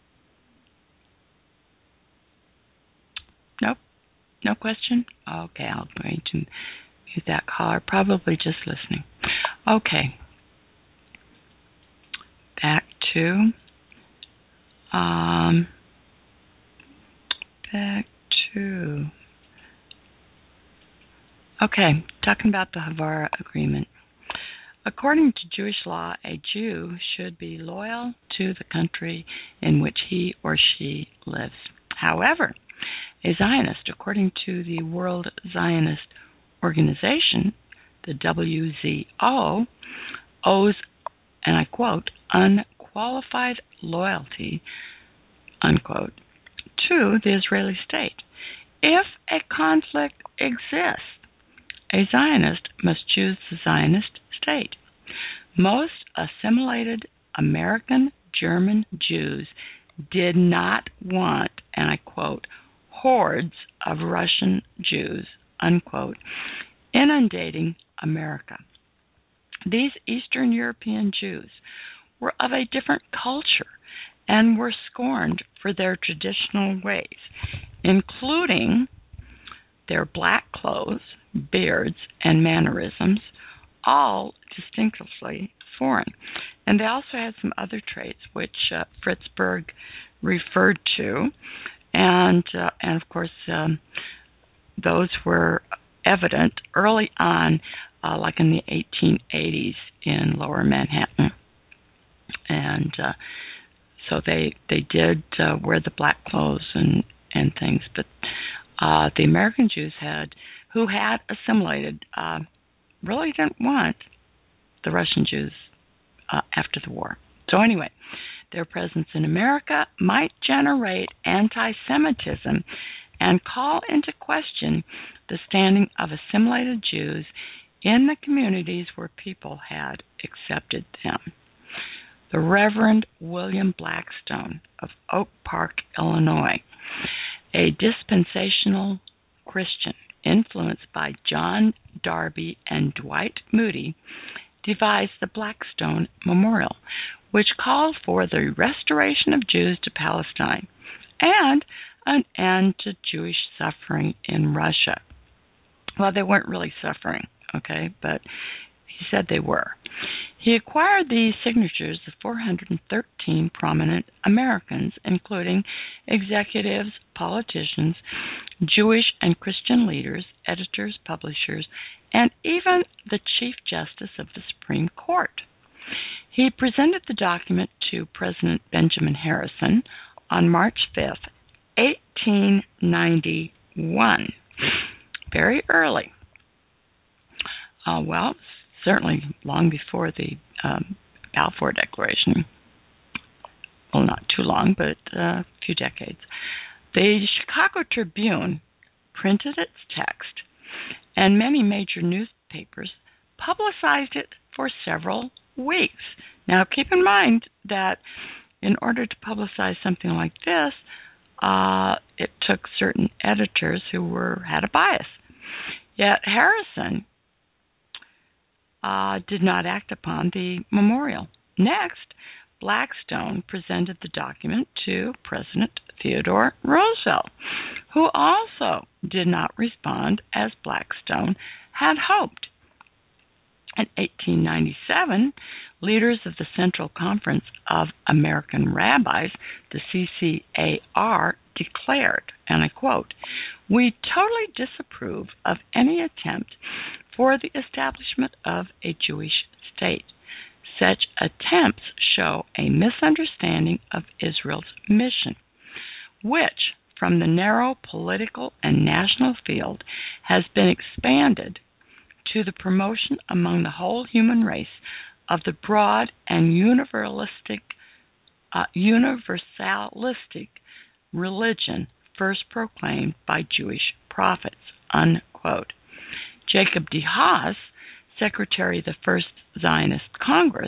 Nope. No question? Okay, I'm going to mute that caller. Probably just listening. Okay. Back to... Um, back to... Okay, talking about the Havara Agreement. According to Jewish law, a Jew should be loyal to the country in which he or she lives. However, a Zionist, according to the World Zionist Organization, the W Z O, owes, and I quote, unqualified loyalty, unquote, to the Israeli state. If a conflict exists, a Zionist must choose the Zionist state. Most assimilated American German Jews did not want, and I quote, hordes of Russian Jews, unquote, inundating America. These Eastern European Jews were of a different culture and were scorned for their traditional ways, including their black clothes, beards, and mannerisms, all distinctively foreign. And they also had some other traits which uh, Fritz Berg referred to, and uh, and of course um, those were evident early on, uh, like in the eighteen eighties in Lower Manhattan, and uh, so they they did uh, wear the black clothes and and things, but uh, the American Jews had who had assimilated uh, really didn't want the Russian Jews uh, after the war. So anyway, their presence in America might generate anti-Semitism and call into question the standing of assimilated Jews in the communities where people had accepted them. The Reverend William Blackstone of Oak Park, Illinois, a dispensational Christian influenced by John Darby and Dwight Moody, devised the Blackstone Memorial, which called for the restoration of Jews to Palestine and an end to Jewish suffering in Russia. Well, they weren't really suffering, okay, but he said they were. He acquired the signatures of four hundred thirteen prominent Americans, including executives, politicians, Jewish and Christian leaders, editors, publishers, and even the Chief Justice of the Supreme Court. He presented the document to President Benjamin Harrison on March fifth, eighteen ninety-one, very early. Uh, well, certainly long before the um, Balfour Declaration. Well, not too long, but uh, a few decades. The Chicago Tribune printed its text, and many major newspapers publicized it for several weeks. Now, keep in mind that in order to publicize something like this, uh, it took certain editors who were had a bias. Yet Harrison uh, did not act upon the memorial. Next, Blackstone presented the document to President Theodore Roosevelt, who also did not respond as Blackstone had hoped. In eighteen ninety-seven, leaders of the Central Conference of American Rabbis, the C C A R, declared, and I quote, "We totally disapprove of any attempt for the establishment of a Jewish state. Such attempts show a misunderstanding of Israel's mission, which, from the narrow political and national field, has been expanded to the promotion among the whole human race of the broad and universalistic, uh, universalistic religion first proclaimed by Jewish prophets," unquote. Jacob D. Haas, secretary of the First Zionist Congress,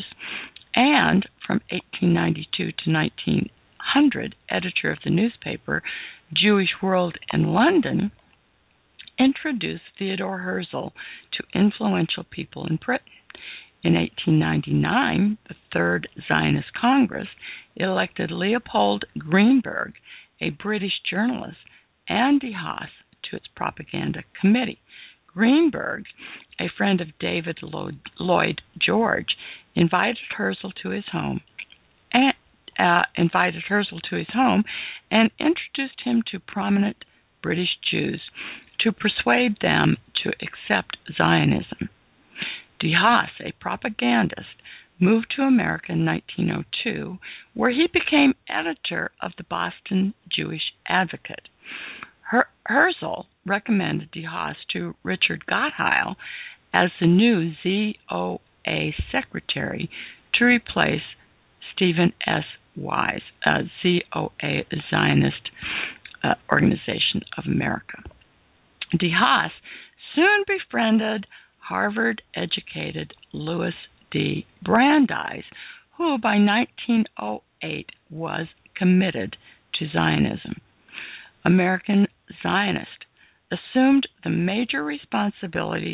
and from eighteen ninety-two to nineteen hundred, editor of the newspaper Jewish World in London, introduced Theodore Herzl to influential people in Britain. In eighteen ninety-nine, the Third Zionist Congress elected Leopold Greenberg, a British journalist, and De Haas to its propaganda committee. Greenberg, a friend of David Lloyd George, invited Herzl to his home and uh, invited Herzl to his home and introduced him to prominent British Jews to persuade them to accept Zionism. De Haas, a propagandist, moved to America in nineteen oh two, where he became editor of the Boston Jewish Advocate. Her- Herzl recommended De Haas to Richard Gottheil as the new Z O A secretary to replace Stephen S. Wise, uh, Z O A, Zionist uh, Organization of America. De Haas soon befriended Harvard-educated Louis D. Brandeis, who by nineteen oh eight was committed to Zionism. American Zionists assumed the major responsibility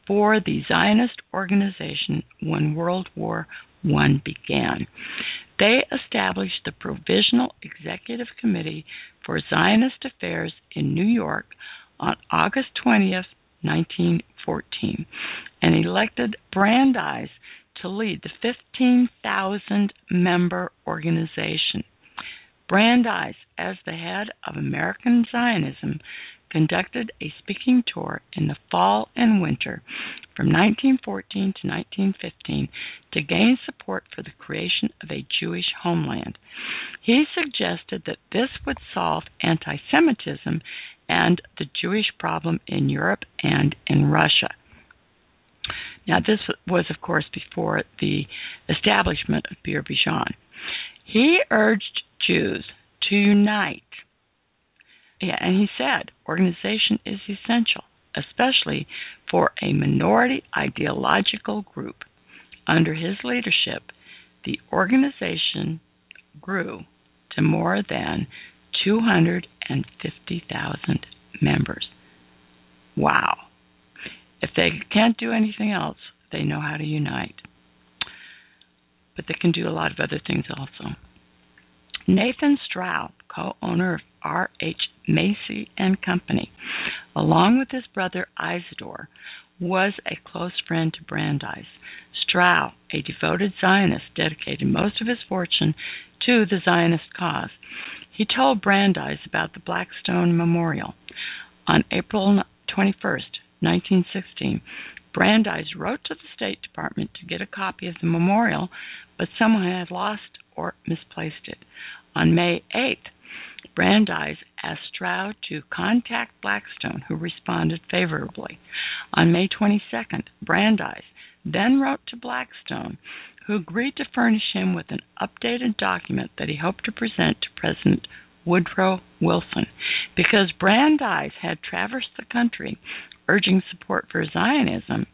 for the Zionist organization when World War One began. They established the Provisional Executive Committee for Zionist Affairs in New York on August twentieth, nineteen fourteen, and elected Brandeis to lead the fifteen thousand member organization. Brandeis, as the head of American Zionism, conducted a speaking tour in the fall and winter from nineteen fourteen to nineteen fifteen to gain support for the creation of a Jewish homeland. He suggested that this would solve anti-Semitism and the Jewish problem in Europe and in Russia. Now, this was, of course, before the establishment of Bir Vision. He urged Jews to unite. Yeah, and he said organization is essential, especially for a minority ideological group. Under his leadership, the organization grew to more than two hundred fifty thousand members. Wow. If they can't do anything else, they know how to unite. But they can do a lot of other things also. Nathan Straub, co-owner of R H Macy and Company, along with his brother Isidore, was a close friend to Brandeis. Straub, a devoted Zionist, dedicated most of his fortune to the Zionist cause. He told Brandeis about the Blackstone Memorial. On April twenty-first, nineteen sixteen, Brandeis wrote to the State Department to get a copy of the memorial, but someone had lost or misplaced it. On May eighth, Brandeis asked Straub to contact Blackstone, who responded favorably. On May twenty-second, Brandeis then wrote to Blackstone, who agreed to furnish him with an updated document that he hoped to present to President Woodrow Wilson. Because Brandeis had traversed the country urging support for Zionism,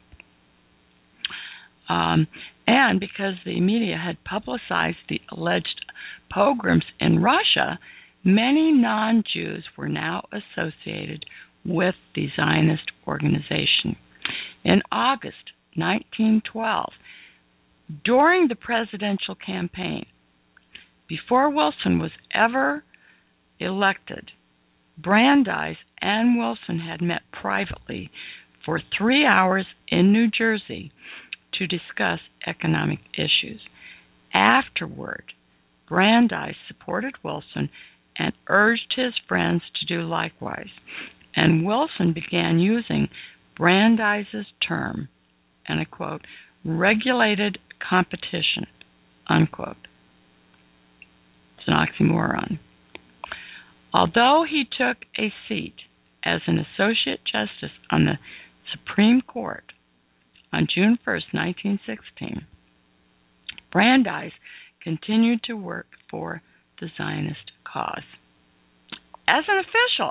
um, and because the media had publicized the alleged pogroms in Russia, many non-Jews were now associated with the Zionist organization. In August nineteen twelve, during the presidential campaign, before Wilson was ever elected, Brandeis and Wilson had met privately for three hours in New Jersey to discuss economic issues. Afterward, Brandeis supported Wilson and urged his friends to do likewise, and Wilson began using Brandeis's term, and I quote, regulated competition, unquote. It's an oxymoron. Although he took a seat as an Associate Justice on the Supreme Court on June first, nineteen sixteen, Brandeis continued to work for the Zionist cause. As an official,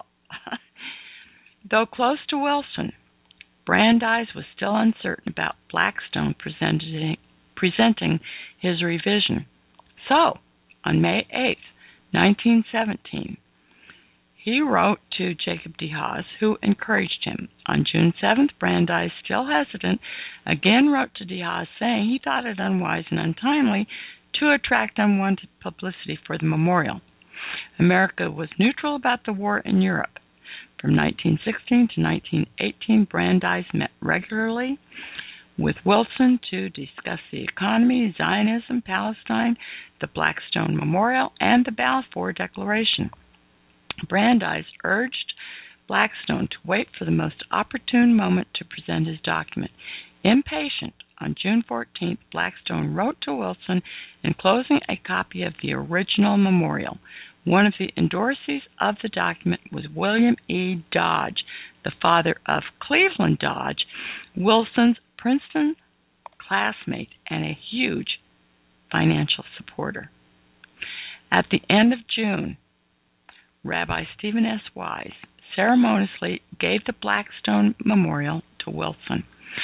though close to Wilson, Brandeis was still uncertain about Blackstone presenting, presenting his revision. So, on May eighth, nineteen seventeen, he wrote to Jacob D. Haas, who encouraged him. On June seventh, Brandeis, still hesitant, again wrote to D. Haas saying he thought it unwise and untimely to attract unwanted publicity for the memorial. America was neutral about the war in Europe. From nineteen sixteen to nineteen eighteen, Brandeis met regularly with Wilson to discuss the economy, Zionism, Palestine, the Blackstone Memorial, and the Balfour Declaration. Brandeis urged Blackstone to wait for the most opportune moment to present his document. Impatient, on June fourteenth, Blackstone wrote to Wilson enclosing a copy of the original memorial. One of the endorsees of the document was William E. Dodge, the father of Cleveland Dodge, Wilson's Princeton classmate and a huge financial supporter. At the end of June, Rabbi Stephen S. Wise ceremoniously gave the Blackstone Memorial to Wilson.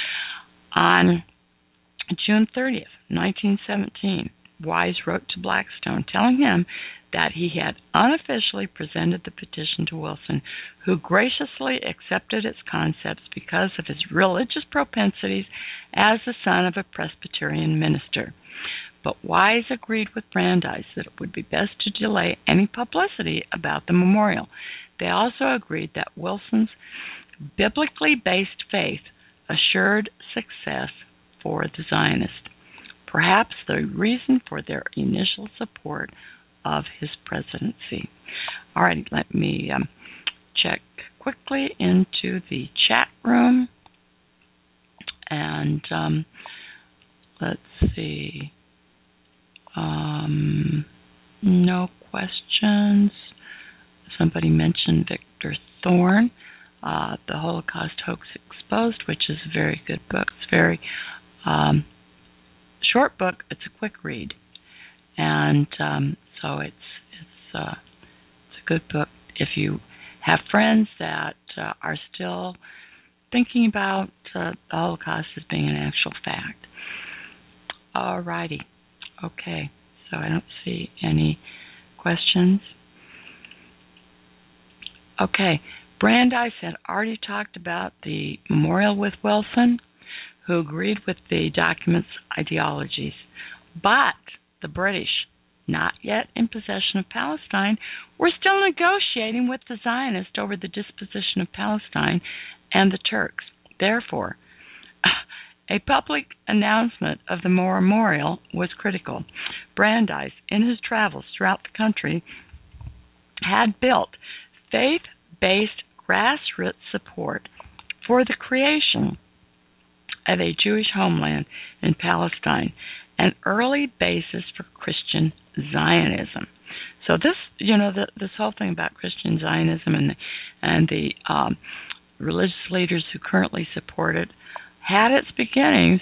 On June thirtieth, nineteen seventeen, Wise wrote to Blackstone telling him that he had unofficially presented the petition to Wilson, who graciously accepted its concepts because of his religious propensities as the son of a Presbyterian minister. But Wise agreed with Brandeis that it would be best to delay any publicity about the memorial. They also agreed that Wilson's biblically based faith assured success for the Zionists, perhaps the reason for their initial support of his presidency. All right, let me um, check quickly into the chat room, and um, let's see. Um, no questions. Somebody mentioned Victor Thorne, uh, The Holocaust Hoax Exposed, which is a very good book. It's a very um, short book. It's a quick read, and um, so it's it's uh, it's a good book if you have friends that uh, are still thinking about uh, the Holocaust as being an actual fact. All righty. Okay, so I don't see any questions. Okay, Brandeis had already talked about the memorial with Wilson, who agreed with the document's ideologies. But the British, not yet in possession of Palestine, were still negotiating with the Zionists over the disposition of Palestine and the Turks. Therefore, a public announcement of the memorial was critical. Brandeis, in his travels throughout the country, had built faith-based grassroots support for the creation of a Jewish homeland in Palestine, an early basis for Christian Zionism. So this, you know, the, this whole thing about Christian Zionism and the, and the um, religious leaders who currently support it had its beginnings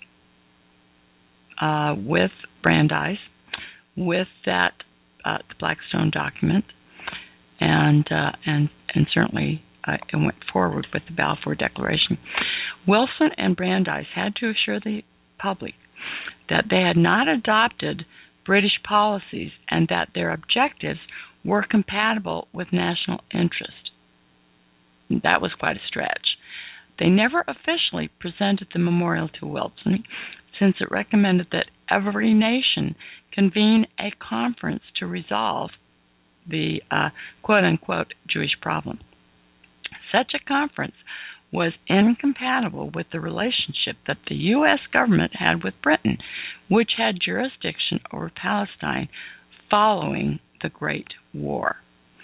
uh, with Brandeis, with that uh, the Blackstone document, and uh, and and certainly uh, it went forward with the Balfour Declaration. Wilson and Brandeis had to assure the public that they had not adopted British policies and that their objectives were compatible with national interest. That was quite a stretch. They never officially presented the memorial to Wilson, since it recommended that every nation convene a conference to resolve the uh, quote-unquote Jewish problem. Such a conference was incompatible with the relationship that the U S government had with Britain, which had jurisdiction over Palestine following the Great War.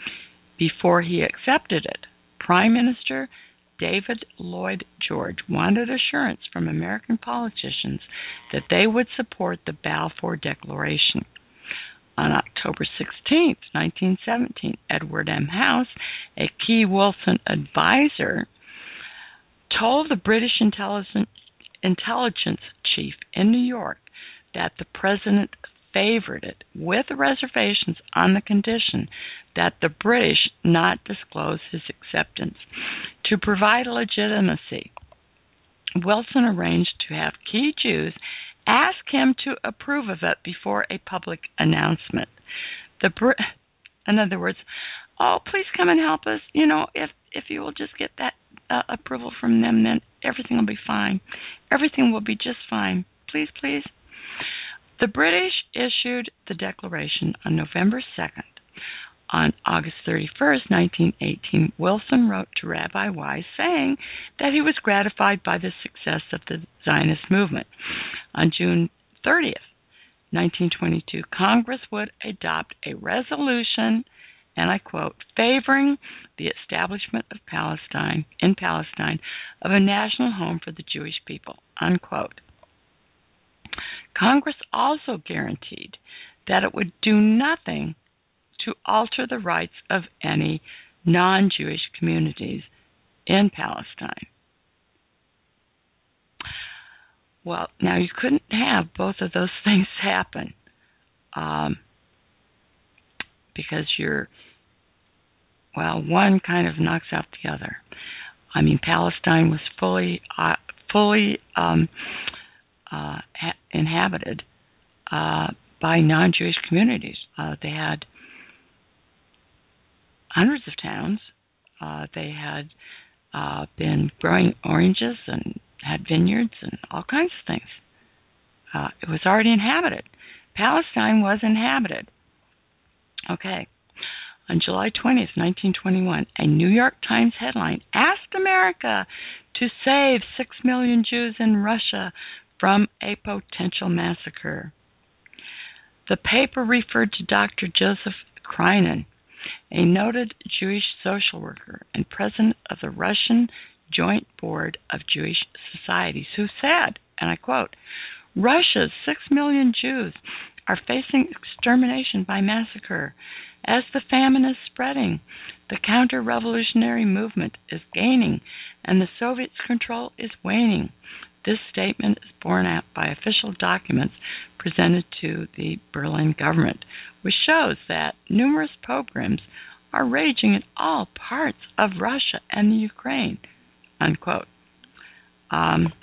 Before he accepted it, Prime Minister David Lloyd George wanted assurance from American politicians that they would support the Balfour Declaration. On October sixteenth, nineteen seventeen, Edward M. House, a key Wilson advisor, told the British intelligence, intelligence chief in New York that the president favored it, with reservations on the condition that the British not disclose his acceptance. To provide legitimacy, Wilson arranged to have key Jews ask him to approve of it before a public announcement. The Br- in other words, oh, please come and help us. You know, if if you will just get that uh, approval from them, then everything will be fine. Everything will be just fine. Please, please. The British issued the declaration on November second. On August thirty-first, nineteen eighteen, Wilson wrote to Rabbi Wise saying that he was gratified by the success of the Zionist movement. On June thirtieth, nineteen twenty-two, Congress would adopt a resolution, and I quote, favoring the establishment of Palestine, in Palestine, of a national home for the Jewish people, unquote. Congress also guaranteed that it would do nothing to alter the rights of any non-Jewish communities in Palestine. Well, now you couldn't have both of those things happen um, because you're, well, one kind of knocks out the other. I mean, Palestine was fully, uh, fully um, uh, ha- inhabited uh, by non-Jewish communities. Uh, they had hundreds of towns. Uh, they had uh, been growing oranges and had vineyards and all kinds of things. Uh, it was already inhabited. Palestine was inhabited. Okay. On July twentieth, nineteen twenty-one, a New York Times headline asked America to save six million Jews in Russia from a potential massacre. The paper referred to Doctor Joseph Kreinen, a noted Jewish social worker and president of the Russian Joint Board of Jewish Societies, who said, and I quote, "Russia's six million Jews are facing extermination by massacre. As the famine is spreading, the counter-revolutionary movement is gaining, and the Soviets' control is waning." This statement is borne out by official documents presented to the Berlin government, which shows that numerous pogroms are raging in all parts of Russia and the Ukraine, unquote. Um,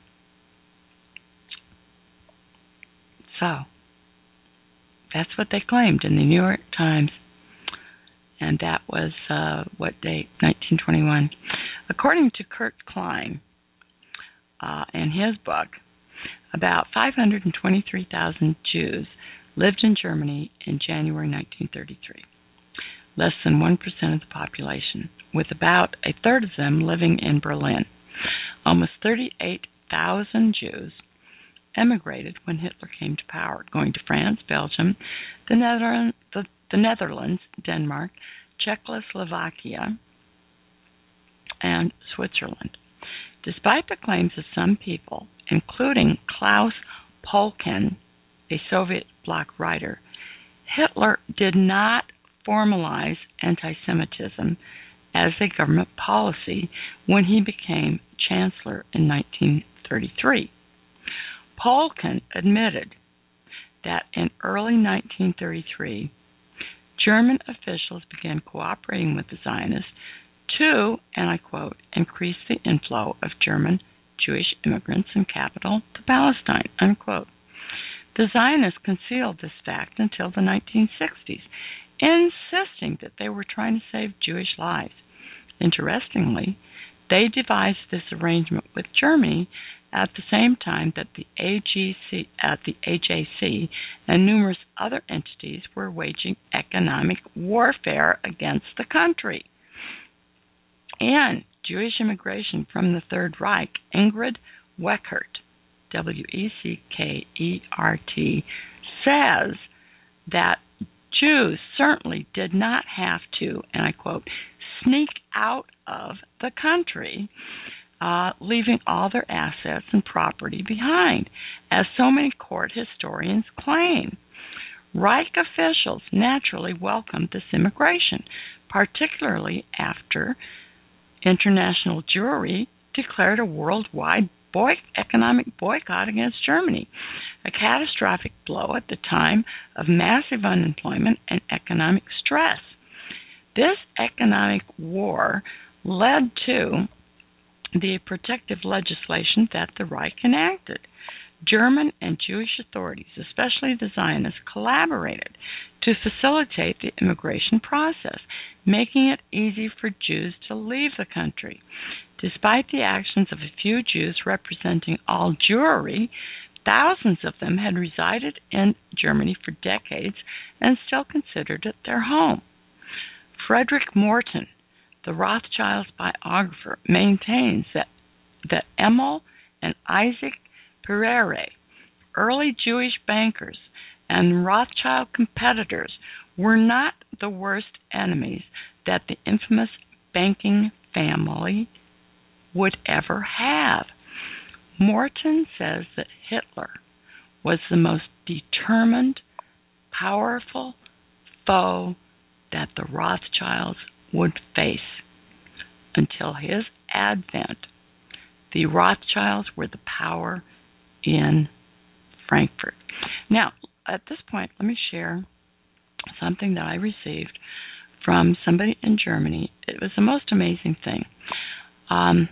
so, that's what they claimed in the New York Times. And that was, uh, what date? nineteen twenty-one. According to Kurt Klein, uh, in his book, about five hundred twenty-three thousand Jews lived in Germany in January nineteen thirty-three, less than one percent of the population, with about a third of them living in Berlin. Almost thirty-eight thousand Jews emigrated when Hitler came to power, going to France, Belgium, the Netherlands, the, the Netherlands, Denmark, Czechoslovakia, and Switzerland. Despite the claims of some people, including Klaus Polkin, a Soviet bloc writer, Hitler did not formalize anti-Semitism as a government policy when he became chancellor in nineteen thirty-three. Polkin admitted that in early nineteen thirty-three, German officials began cooperating with the Zionists to, and I quote, increase the inflow of German Jewish immigrants in capital to Palestine, unquote. The Zionists concealed this fact until the nineteen sixties, insisting that they were trying to save Jewish lives. Interestingly, they devised this arrangement with Germany at the same time that the A G C, at the A J C and numerous other entities were waging economic warfare against the country. And Jewish immigration from the Third Reich, Ingrid Weckert, W E C K E R T, says that Jews certainly did not have to, and I quote, sneak out of the country, uh, leaving all their assets and property behind, as so many court historians claim. Reich officials naturally welcomed this immigration, particularly after international Jewry declared a worldwide boy- economic boycott against Germany, a catastrophic blow at the time of massive unemployment and economic stress. This economic war led to the protective legislation that the Reich enacted. German and Jewish authorities, especially the Zionists, collaborated to facilitate the immigration process, making it easy for Jews to leave the country. Despite the actions of a few Jews representing all Jewry, thousands of them had resided in Germany for decades and still considered it their home. Frederick Morton, the Rothschilds' biographer, maintains that, that Emil and Isaac Pereire, early Jewish bankers and Rothschild competitors, were not the worst enemies that the infamous banking family would ever have. Morton says that Hitler was the most determined, powerful foe that the Rothschilds would face. Until his advent, the Rothschilds were the power in Frankfurt. Now, at this point, let me share something that I received from somebody in Germany. It was the most amazing thing. Um,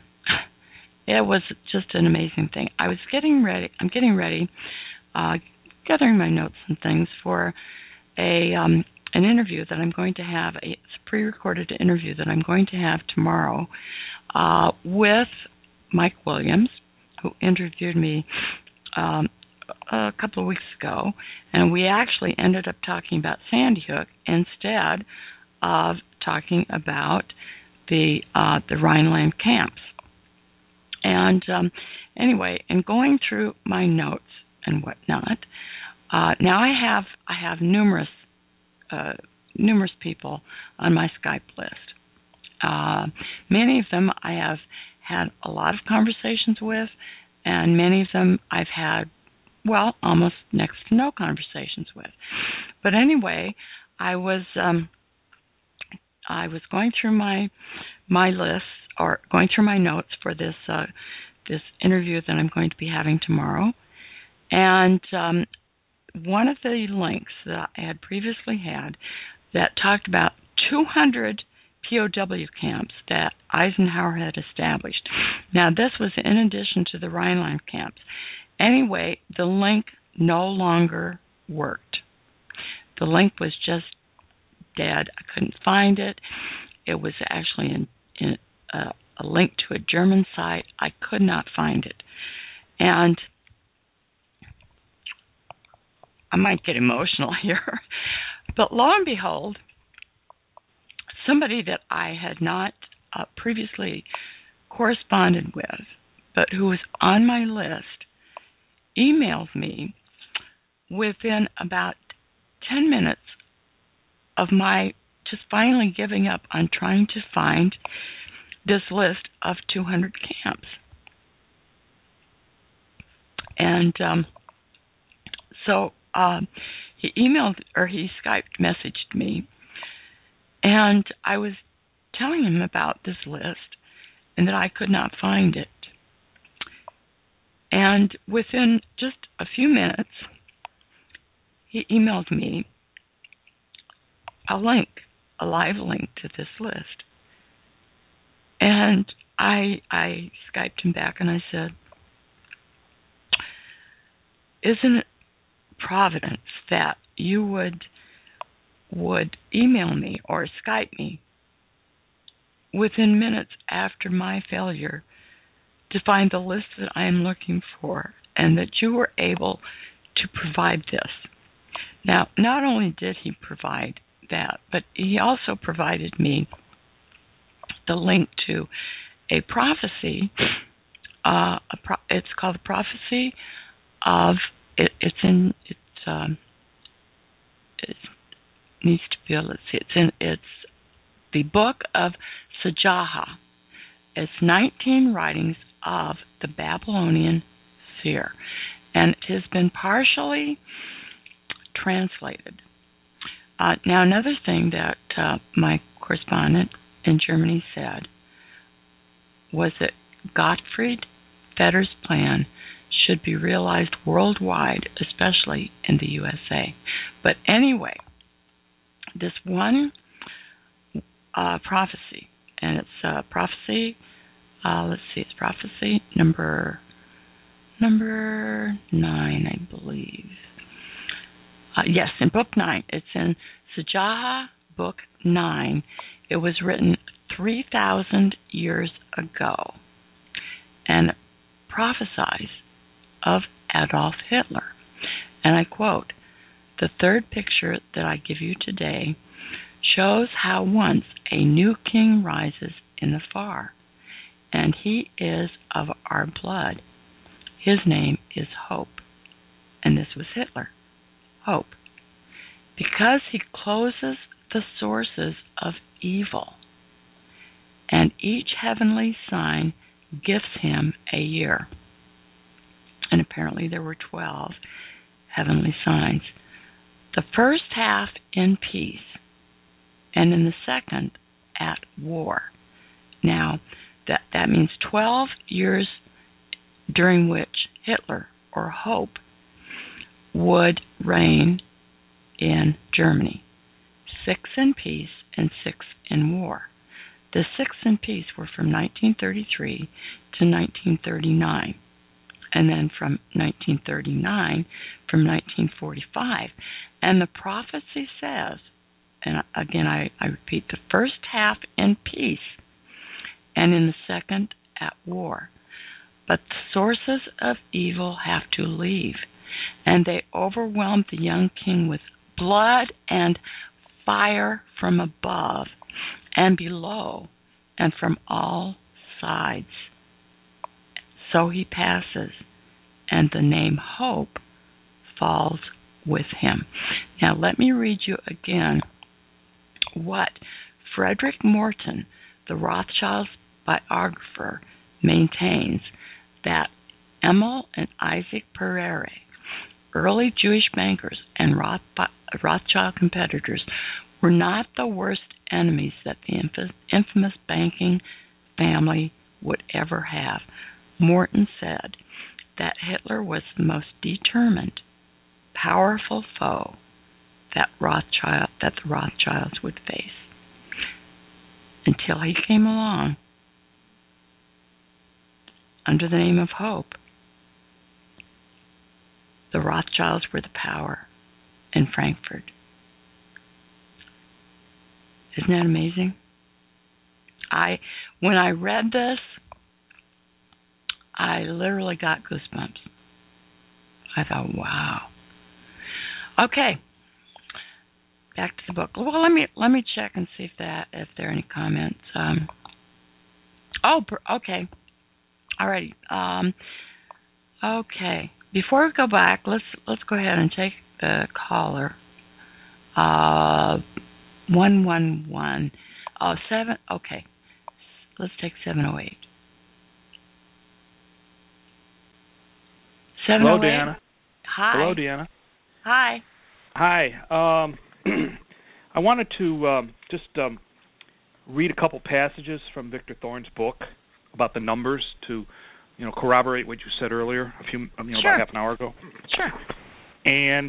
it was just an amazing thing. I was getting ready, I'm getting ready, uh, gathering my notes and things for a um, an interview that I'm going to have. It's a pre-recorded interview that I'm going to have tomorrow uh, with Mike Williams, who interviewed me um, a couple of weeks ago, and we actually ended up talking about Sandy Hook instead of talking about the uh, the Rhineland camps. And um, anyway, in going through my notes and whatnot, uh, now I have I have numerous uh, numerous people on my Skype list. Uh, many of them I have had a lot of conversations with, and many of them I've had, well, almost next to no conversations with. But anyway, I was um, I was going through my my list, or going through my notes for this uh, this interview that I'm going to be having tomorrow, and um, one of the links that I had previously had that talked about two hundred P O W camps that Eisenhower had established. Now, this was in addition to the Rhineland camps. Anyway, the link no longer worked. The link was just dead. I couldn't find it. It was actually in, in uh, a link to a German site. I could not find it. And I might get emotional here, but lo and behold, somebody that I had not uh, previously corresponded with, but who was on my list, emailed me within about ten minutes of my just finally giving up on trying to find this list of two hundred camps. And um, so um, he emailed, or he Skyped messaged me, and I was telling him about this list and that I could not find it. And within just a few minutes, he emailed me a link, a live link to this list. And I I Skyped him back and I said, isn't it providence that you would would email me or Skype me within minutes after my failure to find the list that I am looking for, and that you were able to provide this. Now, not only did he provide that, but he also provided me the link to a prophecy. Uh, a pro- it's called the Prophecy of. It, it's in. It's. Um, it needs to be. Let's see. It's in. It's the Book of Sajaha. It's nineteen writings of the Babylonian seer, and it has been partially translated. Uh, now, another thing that uh, my correspondent in Germany said was that Gottfried Feder's plan should be realized worldwide, especially in the U S A. But anyway, this one uh, prophecy, and it's uh, prophecy, uh, let's see, it's prophecy number number nine, I believe. Uh, yes, in book nine. It's in Sajaha, book nine. It was written three thousand years ago, and it prophesies of Adolf Hitler. And I quote, "The third picture that I give you today shows how once a new king rises in the far, and he is of our blood. His name is Hope." And this was Hitler. Hope. Because he closes the sources of evil, and each heavenly sign gives him a year. And apparently there were twelve heavenly signs. The first half in peace, and in the second at war. Now, that, that means twelve years during which Hitler, or Hope, would reign in Germany. Six in peace and six in war. The six in peace were from nineteen thirty-three to nineteen thirty-nine. And then from nineteen thirty-nine, from nineteen forty-five. And the prophecy says and again I, I repeat, the first half in peace, and in the second at war. But the sources of evil have to leave, and they overwhelmed the young king with blood and fire from above and below and from all sides. So he passes, and the name Hope falls with him. Now let me read you again what Frederick Morton, the Rothschilds biographer, maintains, that Emil and Isaac Pereire, early Jewish bankers and Roth, Rothschild competitors, were not the worst enemies that the infamous banking family would ever have. Morton said that Hitler was the most determined, powerful foe that Rothschild that the Rothschilds would face, until he came along under the name of Hope. The Rothschilds were the power in Frankfurt. Isn't that amazing? I, when I read this, I literally got goosebumps. I thought, wow. Okay, back to the book. Well, let me let me check and see if that if there are any comments. Um, oh, okay. Alrighty. Um, okay. Before we go back, let's let's go ahead and take the caller. Uh, one one one. Oh, seven. Okay. Let's take seven oh eight. Seven oh eight. Hello, Deanna. Hi. Hello, Deanna. Hi. Hi. Um, I wanted to um, just um, read a couple passages from Victor Thorne's book about the numbers to, you know, corroborate what you said earlier, a few, you know, Sure. about half an hour ago. Sure. And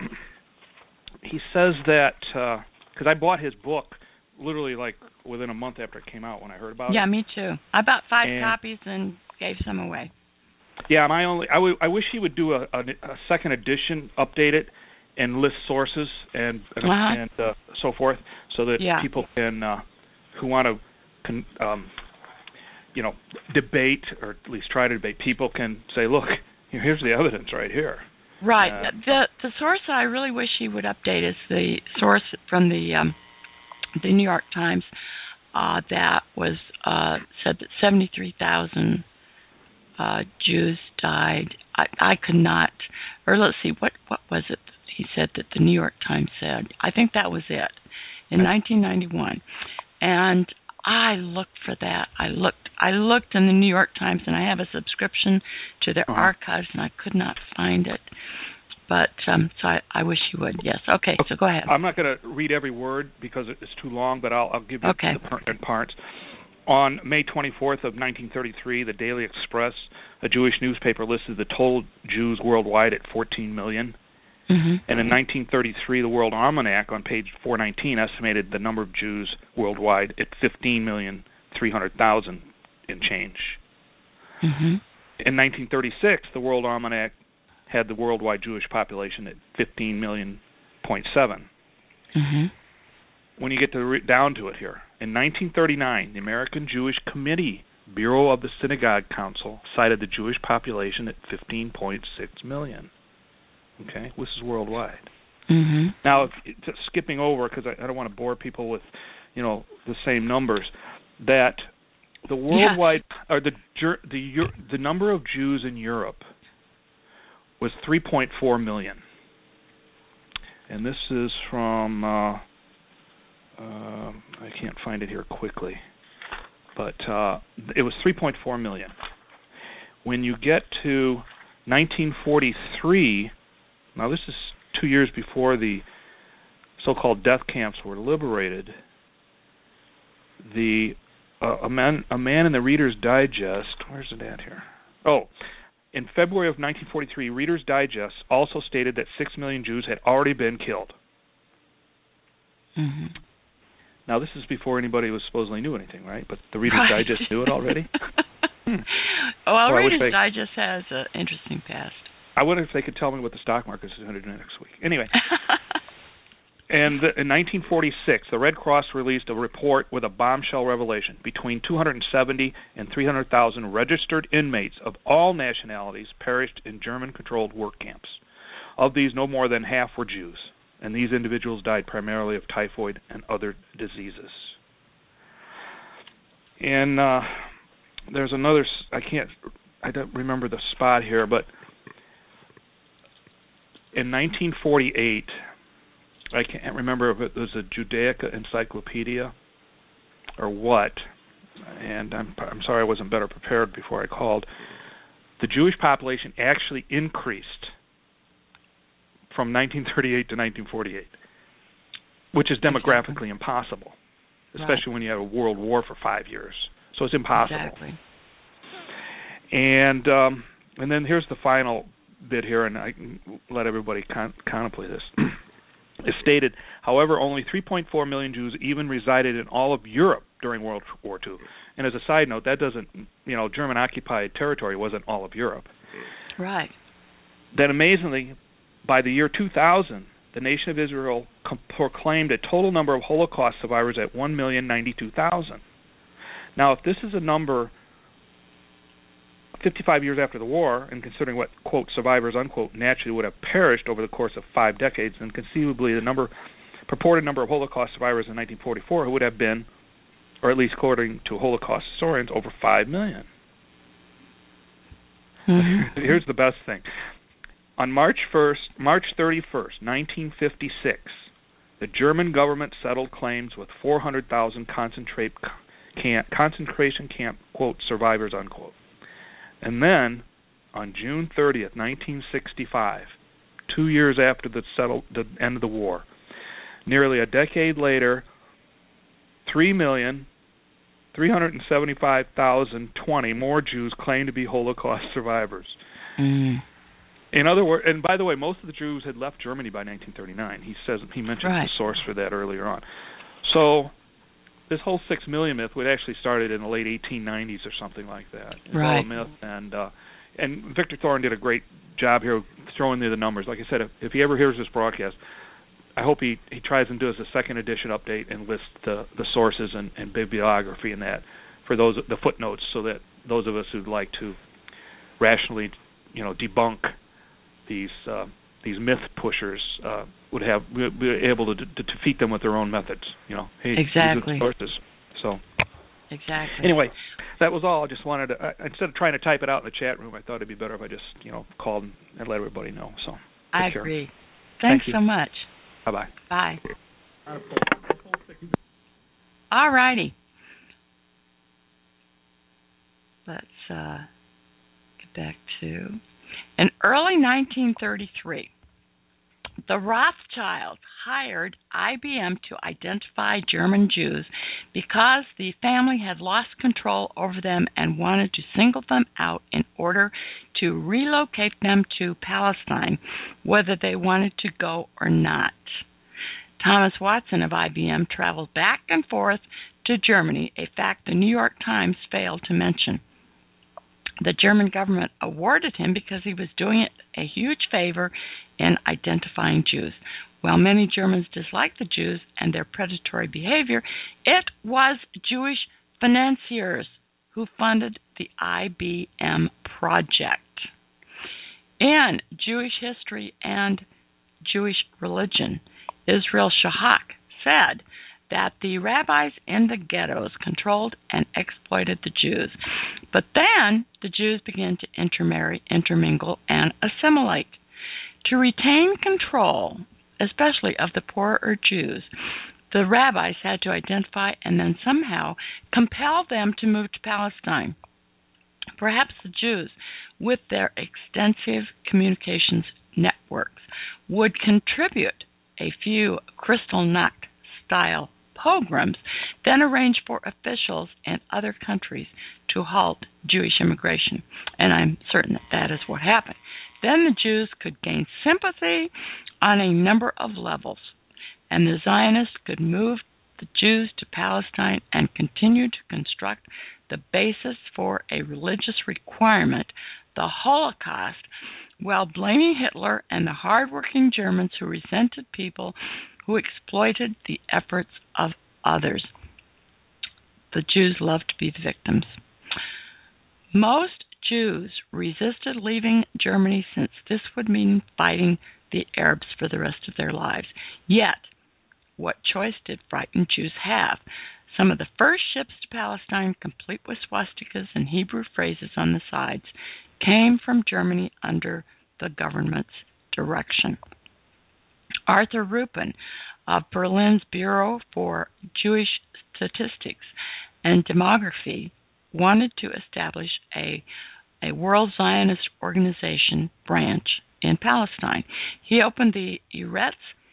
he says that because uh, I bought his book literally like within a month after it came out when I heard about Yeah, it. Yeah, me too. I bought five And copies and gave some away. Yeah, my only. I, w- I wish he would do a, a, a second edition, update it, and list sources and and, Uh-huh. and uh, so forth, so that Yeah. people can uh, who want to, con- um, you know, debate or at least try to debate. People can say, look, here's the evidence right here. Right. Uh, the the source that I really wish he would update is the source from the um, the New York Times uh, that was uh, said that seventy-three thousand uh, Jews died. I, I could not, or let's see, what what was it he said that the New York Times said? I think that was it in nineteen ninety-one, and I looked for that. I looked. I looked in the New York Times, and I have a subscription to their uh-huh. archives, and I could not find it. But um, so I, I wish you would. Yes. Okay. So go ahead. I'm not going to read every word because it's too long, but I'll, I'll give you okay. the pertinent parts. On May twenty-fourth of nineteen thirty-three, the Daily Express, a Jewish newspaper, listed the total Jews worldwide at fourteen million. Mm-hmm. And in nineteen thirty-three, the World Almanac on page four nineteen estimated the number of Jews worldwide at fifteen million three hundred thousand in change. Mm-hmm. In nineteen thirty-six, the World Almanac had the worldwide Jewish population at fifteen million point seven. Mm-hmm. When you get to re- down to it here, in nineteen thirty-nine, the American Jewish Committee, Bureau of the Synagogue Council, cited the Jewish population at fifteen point six million. Okay, this is worldwide. Mm-hmm. Now, if, just skipping over, because I, I don't want to bore people with, you know, the same numbers, that the worldwide, yeah. or the the the number of Jews in Europe was three point four million, and this is from uh, uh, I can't find it here quickly, but uh, it was three point four million. When you get to nineteen forty-three. Now, this is two years before the so-called death camps were liberated. The uh, a man a man in the Reader's Digest, where's it at here? Oh, in February of nineteen forty-three, Reader's Digest also stated that six million Jews had already been killed. Mm-hmm. Now, this is before anybody was supposedly knew anything, right? But the Reader's right. Digest knew it already. hmm. Well, well Reader's they... Digest has an interesting past. I wonder if they could tell me what the stock market is going to do next week. Anyway, And the, in nineteen forty-six, the Red Cross released a report with a bombshell revelation. Between two hundred seventy and three hundred thousand registered inmates of all nationalities perished in German-controlled work camps. Of these, no more than half were Jews, and these individuals died primarily of typhoid and other diseases. And uh, there's another, I can't, I don't remember the spot here, but in nineteen forty-eight, I can't remember if it was a Judaica Encyclopedia or what, and I'm, I'm sorry I wasn't better prepared before I called. The Jewish population actually increased from nineteen thirty-eight to nineteen forty-eight, which is demographically impossible, especially right. when you have a world war for five years. So it's impossible. Exactly. And um, and then here's the final bit here, and I can let everybody con- contemplate this. It's stated, however, only three point four million Jews even resided in all of Europe during World War Two. And as a side note, that doesn't, you know, German-occupied territory wasn't all of Europe. Right. Then amazingly, by the year two thousand, the nation of Israel com- proclaimed a total number of Holocaust survivors at one million ninety-two thousand. Now, if this is a number fifty-five years after the war, and considering what, quote, survivors, unquote, naturally would have perished over the course of five decades, then conceivably the number, purported number of Holocaust survivors in nineteen forty-four who would have been, or at least according to Holocaust historians, over five million. Mm-hmm. Here's the best thing. On March first, March thirty-first, nineteen fifty-six, the German government settled claims with four hundred thousand concentrate camp, concentration camp, quote, survivors, unquote. And then, on June thirtieth, nineteen sixty-five, two years after the, settled, the end of the war, nearly a decade later, three million three hundred seventy-five thousand twenty more Jews claim to be Holocaust survivors. Mm. In other words, and by the way, most of the Jews had left Germany by nineteen thirty-nine. He says he mentioned right. the source for that earlier on. So this whole six million myth would actually started in the late eighteen nineties or something like that. It's right. all a myth, and uh, and Victor Thorne did a great job here throwing in the numbers. Like I said, if, if he ever hears this broadcast, I hope he, he tries and does a second edition update and lists the, the sources and, and bibliography in that for those the footnotes, so that those of us who'd like to rationally, you know, debunk these uh, these myth pushers uh, would have be able to, to defeat them with their own methods. You know, hey, exactly. these are the sources. So exactly. Anyway, that was all. I just wanted to uh, instead of trying to type it out in the chat room, I thought it'd be better if I just you know called and let everybody know. So I care. agree. Thanks Thank so much. Bye-bye. Bye. All righty. Let's uh, get back to... In early nineteen thirty-three, the Rothschilds hired I B M to identify German Jews because the family had lost control over them and wanted to single them out in order to relocate them to Palestine, whether they wanted to go or not. Thomas Watson of I B M traveled back and forth to Germany, a fact the New York Times failed to mention. The German government awarded him because he was doing it a huge favor in identifying Jews. While many Germans disliked the Jews and their predatory behavior, it was Jewish financiers who funded the I B M project. In Jewish History and Jewish Religion, Israel Shahak said that the rabbis in the ghettos controlled and exploited the Jews. But then the Jews began to intermarry, intermingle, and assimilate. To retain control, especially of the poorer Jews, the rabbis had to identify and then somehow compel them to move to Palestine. Perhaps the Jews, with their extensive communications networks, would contribute a few Kristallnacht-style pogroms, then arrange for officials in other countries to halt Jewish immigration. And I'm certain that that is what happened. Then the Jews could gain sympathy on a number of levels, and the Zionists could move the Jews to Palestine and continue to construct the basis for a religious requirement, the Holocaust, while blaming Hitler and the hardworking Germans who resented people who exploited the efforts of others. The Jews loved to be the victims. Most Jews resisted leaving Germany since this would mean fighting the Arabs for the rest of their lives. Yet, what choice did frightened Jews have? Some of the first ships to Palestine, complete with swastikas and Hebrew phrases on the sides, came from Germany under the government's direction. Arthur Ruppin of Berlin's Bureau for Jewish Statistics and Demography wanted to establish a, a World Zionist Organization branch in Palestine. He opened the Eretz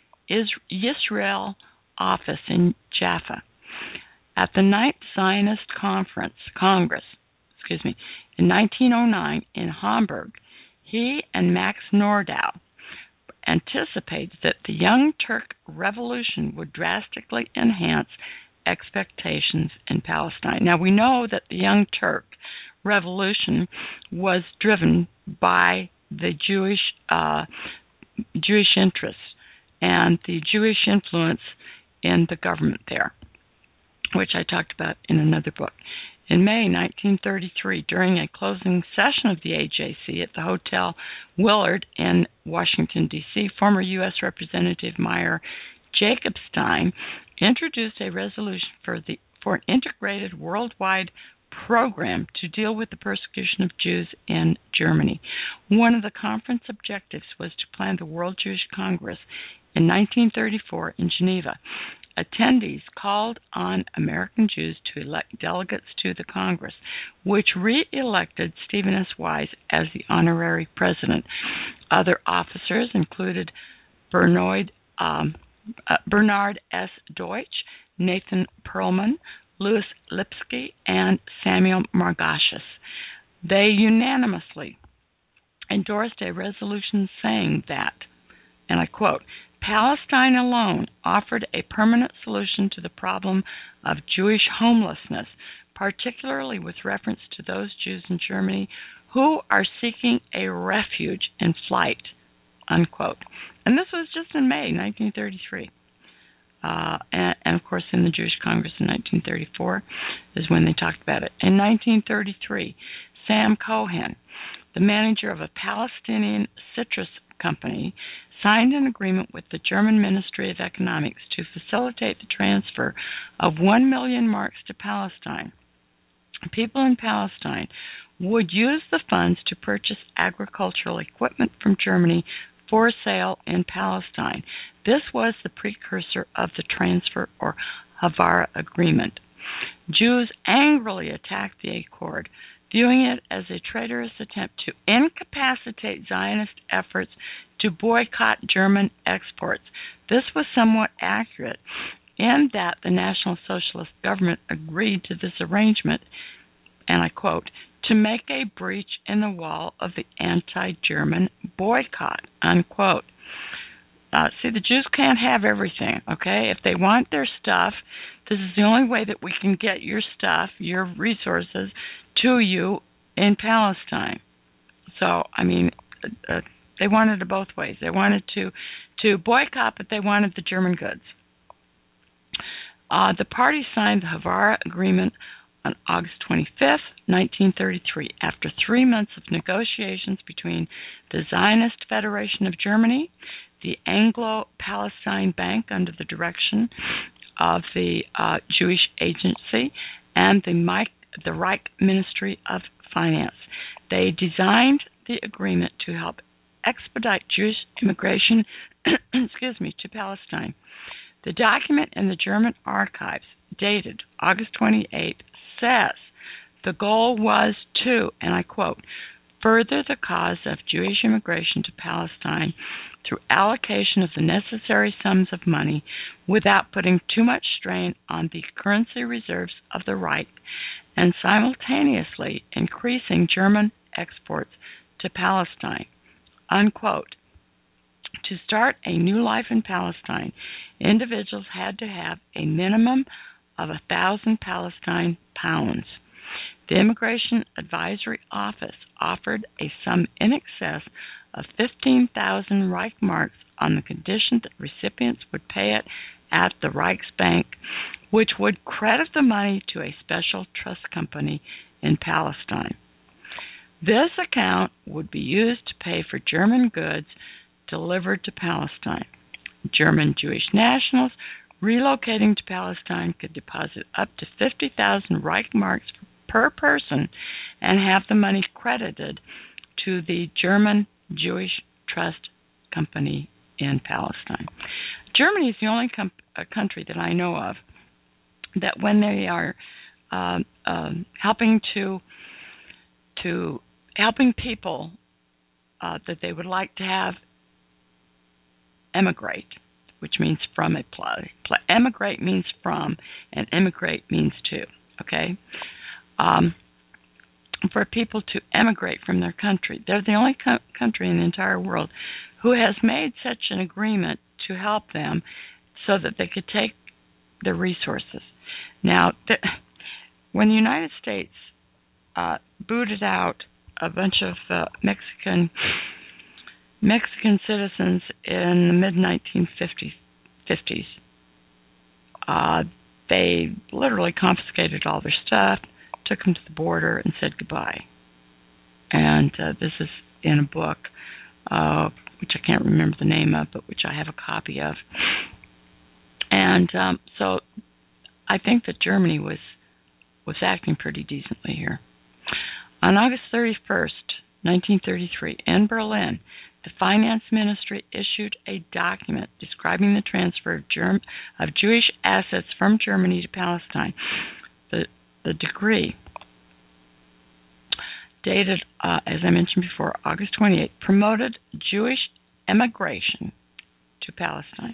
Yisrael office in Jaffa. At the Ninth Zionist Conference, Congress, excuse me, in nineteen oh nine in Hamburg, he and Max Nordau anticipated that the Young Turk Revolution would drastically enhance expectations in Palestine. Now, we know that the Young Turk Revolution was driven by the Jewish uh, Jewish interests and the Jewish influence in the government there, which I talked about in another book. In May nineteen thirty-three, during a closing session of the A J C at the Hotel Willard in Washington, D C, former U S Representative Meyer Jacobstein introduced a resolution for the for an integrated worldwide program to deal with the persecution of Jews in Germany. One of the conference objectives was to plan the World Jewish Congress in nineteen thirty-four in Geneva. Attendees called on American Jews to elect delegates to the Congress, which re-elected Stephen S. Wise as the honorary president. Other officers included Bernard, um, uh, Bernard S. Deutsch, Nathan Perlman, Louis Lipsky, and Samuel Margashis. They unanimously endorsed a resolution saying that, and I quote, Palestine alone offered a permanent solution to the problem of Jewish homelessness, particularly with reference to those Jews in Germany who are seeking a refuge in flight, unquote. And this was just in May nineteen thirty-three. Uh, and, and, of course, in the Jewish Congress in nineteen thirty-four is when they talked about it. In nineteen thirty-three, Sam Cohen, the manager of a Palestinian citrus company, signed an agreement with the German Ministry of Economics to facilitate the transfer of one million marks to Palestine. People in Palestine would use the funds to purchase agricultural equipment from Germany for sale in Palestine. This was the precursor of the transfer or Havara agreement. Jews angrily attacked the accord, viewing it as a traitorous attempt to incapacitate Zionist efforts to boycott German exports. This was somewhat accurate in that the National Socialist government agreed to this arrangement, and I quote, to make a breach in the wall of the anti-German boycott, unquote. Uh, see, the Jews can't have everything, okay? If they want their stuff, this is the only way that we can get your stuff, your resources, to you in Palestine. So, I mean, uh, they wanted it both ways. They wanted to, to boycott, but they wanted the German goods. Uh, the parties signed the Havara Agreement on August twenty-fifth, nineteen thirty-three, after three months of negotiations between the Zionist Federation of Germany, the Anglo-Palestine Bank under the direction of the uh, Jewish Agency, and the, Mike, the Reich Ministry of Finance. They designed the agreement to help expedite Jewish immigration excuse me, to Palestine. The document in the German archives, dated August twenty-eighth, says the goal was to, and I quote, further the cause of Jewish immigration to Palestine through allocation of the necessary sums of money without putting too much strain on the currency reserves of the Reich and simultaneously increasing German exports to Palestine, unquote. To start a new life in Palestine, individuals had to have a minimum of a thousand Palestine pounds. The Immigration Advisory Office offered a sum in excess of fifteen thousand Reich marks on the condition that recipients would pay it at the Reichsbank, which would credit the money to a special trust company in Palestine. This account would be used to pay for German goods delivered to Palestine. German Jewish nationals relocating to Palestine could deposit up to fifty thousand Reichsmarks per person and have the money credited to the German Jewish Trust Company in Palestine. Germany is the only com- country that I know of that when they are uh, uh, helping to to helping people uh, that they would like to have emigrate, which means from a place. Emigrate means from, and immigrate means to. Okay, um, for people to emigrate from their country, they're the only co- country in the entire world who has made such an agreement to help them, so that they could take their resources. Now, th- when the United States uh, booted out a bunch of uh, Mexican Mexican citizens in the mid nineteen fifties. Uh, they literally confiscated all their stuff, took them to the border, and said goodbye. And uh, this is in a book, uh, which I can't remember the name of, but which I have a copy of. And um, so I think that Germany was was acting pretty decently here. On August thirty-first, nineteen thirty-three, in Berlin, the Finance Ministry issued a document describing the transfer of, Germ- of Jewish assets from Germany to Palestine. The, the decree, dated, uh, as I mentioned before, August twenty-eighth, promoted Jewish emigration to Palestine.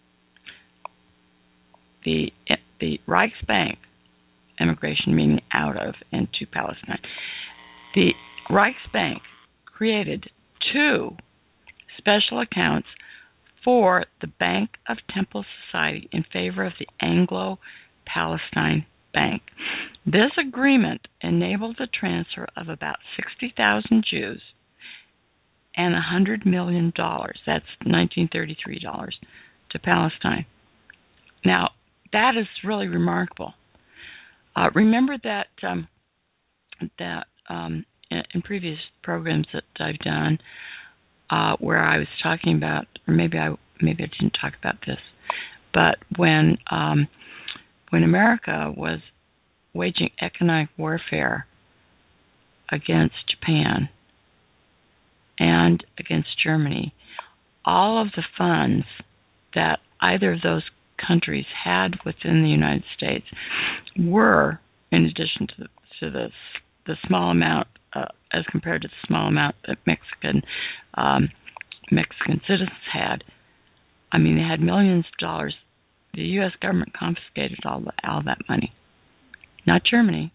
The, the Reichsbank, emigration meaning out of and to Palestine. The Reichsbank created two special accounts for the Bank of Temple Society in favor of the Anglo-Palestine Bank. This agreement enabled the transfer of about sixty thousand Jews and one hundred million dollars, that's nineteen thirty-three dollars, to Palestine. Now, that is really remarkable. Uh, remember that um, that um, in, in previous programs that I've done, uh, where I was talking about, or maybe I maybe I didn't talk about this, but when um, when America was waging economic warfare against Japan and against Germany, all of the funds that either of those countries had within the United States were, in addition to the, to the, the small amount, uh, as compared to the small amount that Mexican um, Mexican citizens had. I mean, they had millions of dollars. The U S government confiscated all, the, all that money. Not Germany.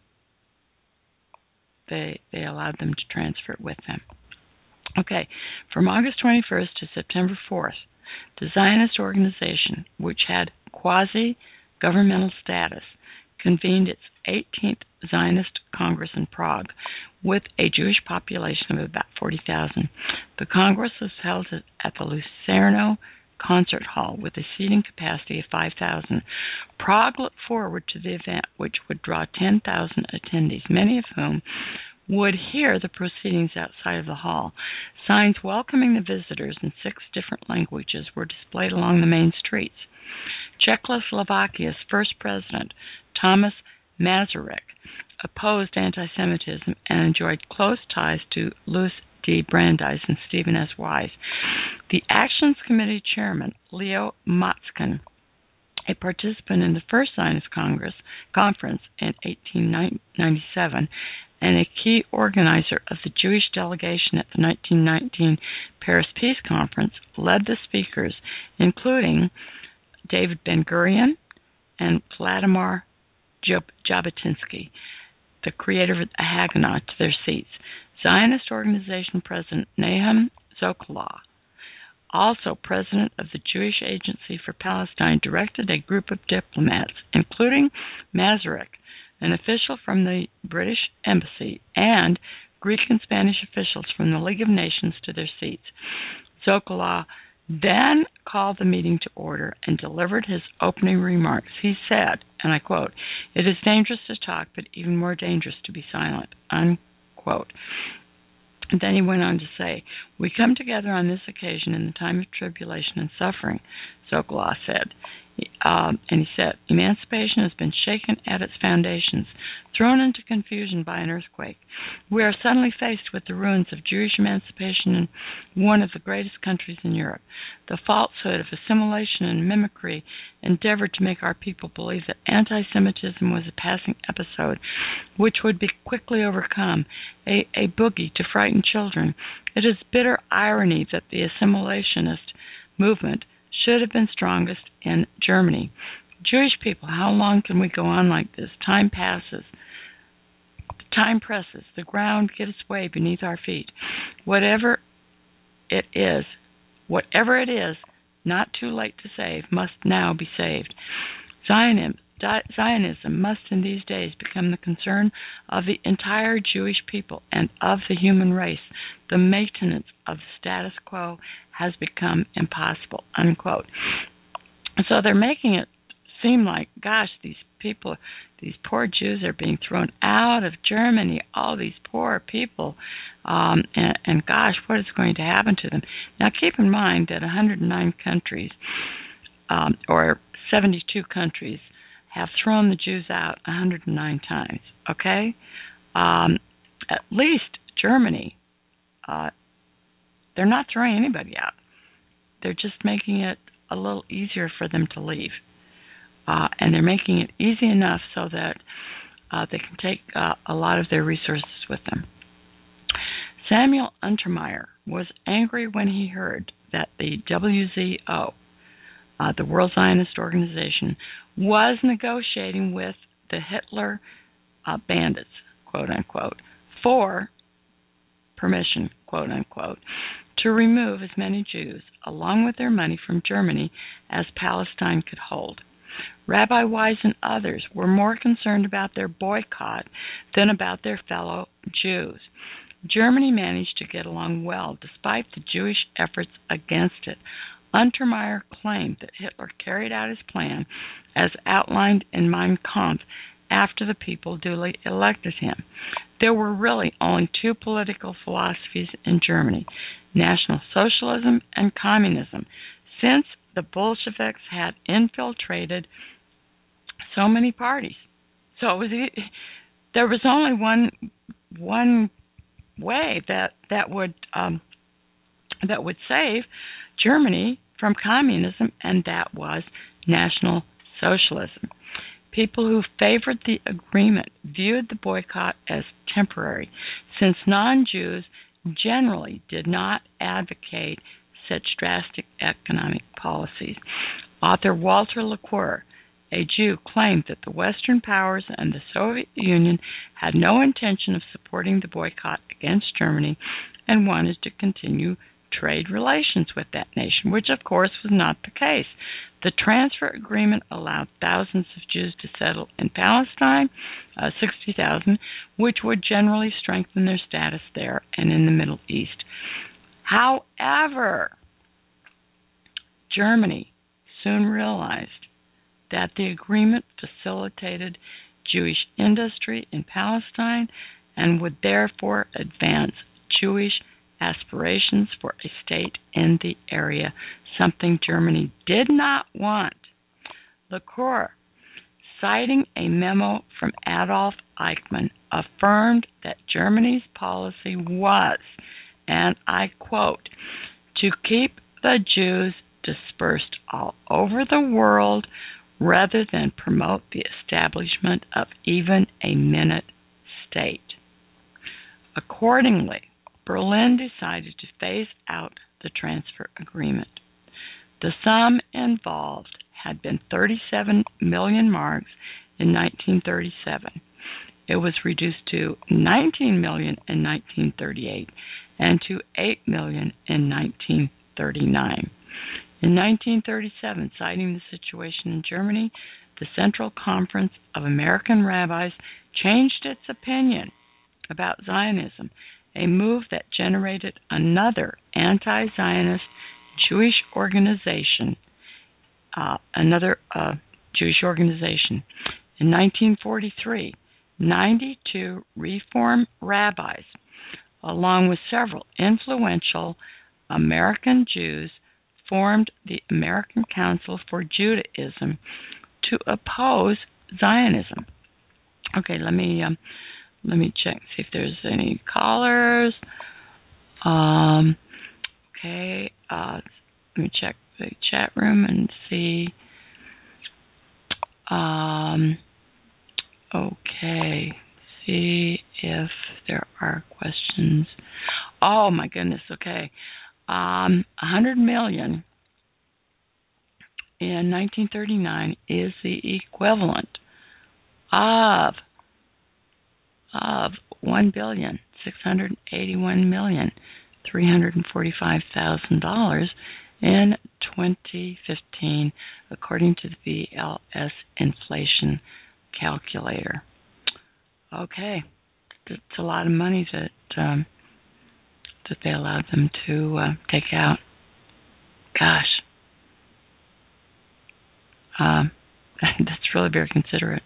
They they allowed them to transfer it with them. Okay, from August twenty-first to September fourth, the Zionist organization, which had quasi-governmental status, convened its eighteenth Zionist Congress in Prague with a Jewish population of about forty thousand. The Congress was held at the Lucerno Concert Hall with a seating capacity of five thousand. Prague looked forward to the event, which would draw ten thousand attendees, many of whom would hear the proceedings outside of the hall. Signs welcoming the visitors in six different languages were displayed along the main streets. Czechoslovakia's first president, Thomas Masaryk, opposed anti-Semitism and enjoyed close ties to Louis D. Brandeis and Stephen S. Wise. The Actions Committee chairman, Leo Motzkin, a participant in the first Zionist Congress conference in eighteen ninety-seven, and a key organizer of the Jewish delegation at the nineteen nineteen Paris Peace Conference, led the speakers, including David Ben-Gurion and Vladimir Jabotinsky, the creator of the Haganah, to their seats. Zionist Organization President Nahum Zokalah, also president of the Jewish Agency for Palestine, directed a group of diplomats, including Masaryk, an official from the British Embassy, and Greek and Spanish officials from the League of Nations, to their seats. Zokalah then called the meeting to order and delivered his opening remarks. He said, and I quote, "It is dangerous to talk, but even more dangerous to be silent," unquote. And then he went on to say, "We come together on this occasion in the time of tribulation and suffering," Sokoloff said. Um, and he said, "Emancipation has been shaken at its foundations, thrown into confusion by an earthquake. We are suddenly faced with the ruins of Jewish emancipation in one of the greatest countries in Europe. The falsehood of assimilation and mimicry endeavored to make our people believe that anti-Semitism was a passing episode which would be quickly overcome, a, a boogie to frighten children. It is bitter irony that the assimilationist movement should have been strongest in Germany. Jewish people, how long can we go on like this? Time passes. Time presses. The ground gives way beneath our feet. Whatever it is, whatever it is, not too late to save, must now be saved. Zionism, Zionism must in these days become the concern of the entire Jewish people and of the human race. The maintenance of the status quo has become impossible," unquote. So they're making it seem like, gosh, these people, these poor Jews are being thrown out of Germany, all these poor people, um, and, and gosh, what is going to happen to them? Now keep in mind that one hundred nine countries, um, or seventy-two countries, have thrown the Jews out one hundred nine times, okay? Um, at least Germany, uh, they're not throwing anybody out. They're just making it a little easier for them to leave. Uh, and they're making it easy enough so that uh, they can take uh, a lot of their resources with them. Samuel Untermyer was angry when he heard that the W Z O, uh, the World Zionist Organization, was negotiating with the Hitler uh, bandits, quote unquote, for permission, quote unquote, to remove as many Jews, along with their money, from Germany as Palestine could hold. Rabbi Wise and others were more concerned about their boycott than about their fellow Jews. Germany managed to get along well despite the Jewish efforts against it. Untermyer claimed that Hitler carried out his plan as outlined in Mein Kampf after the people duly elected him. There were really only two political philosophies in Germany, National Socialism and Communism, since the Bolsheviks had infiltrated so many parties. So it was, there was only one one way that that would um, that would save Germany from communism, and that was National Socialism. People who favored the agreement viewed the boycott as temporary, since non-Jews generally did not advocate such drastic economic policies. Author Walter LaCour, a Jew, claimed that the Western powers and the Soviet Union had no intention of supporting the boycott against Germany and wanted to continue trade relations with that nation, which of course was not the case. The transfer agreement allowed thousands of Jews to settle in Palestine, uh, sixty thousand, which would generally strengthen their status there and in the Middle East. However, Germany soon realized that the agreement facilitated Jewish industry in Palestine and would therefore advance Jewish aspirations for a state in the area, something Germany did not want. LaCour, citing a memo from Adolf Eichmann, affirmed that Germany's policy was, and I quote, to keep the Jews dispersed all over the world rather than promote the establishment of even a minute state. Accordingly, Berlin decided to phase out the transfer agreement. The sum involved had been thirty-seven million marks in nineteen thirty-seven. It was reduced to nineteen million in nineteen thirty-eight and to eight million in nineteen thirty-nine. In nineteen thirty-seven, citing the situation in Germany, the Central Conference of American Rabbis changed its opinion about Zionism, a move that generated another anti-Zionist Jewish organization, uh, another uh, Jewish organization. In nineteen forty-three, ninety-two Reform rabbis, along with several influential American Jews, formed the American Council for Judaism to oppose Zionism. Okay, let me um, let me check see if there's any callers. Um, okay, uh, let me check the chat room and see. Um, okay, see if there are questions. Oh my goodness. Okay, um, a hundred million in nineteen thirty-nine is the equivalent of of one billion six hundred eighty-one million three hundred forty-five thousand dollars in twenty fifteen, according to the B L S inflation calculator. Okay, it's a lot of money that um, that they allowed them to uh, take out. Gosh, um, that's really very considerate.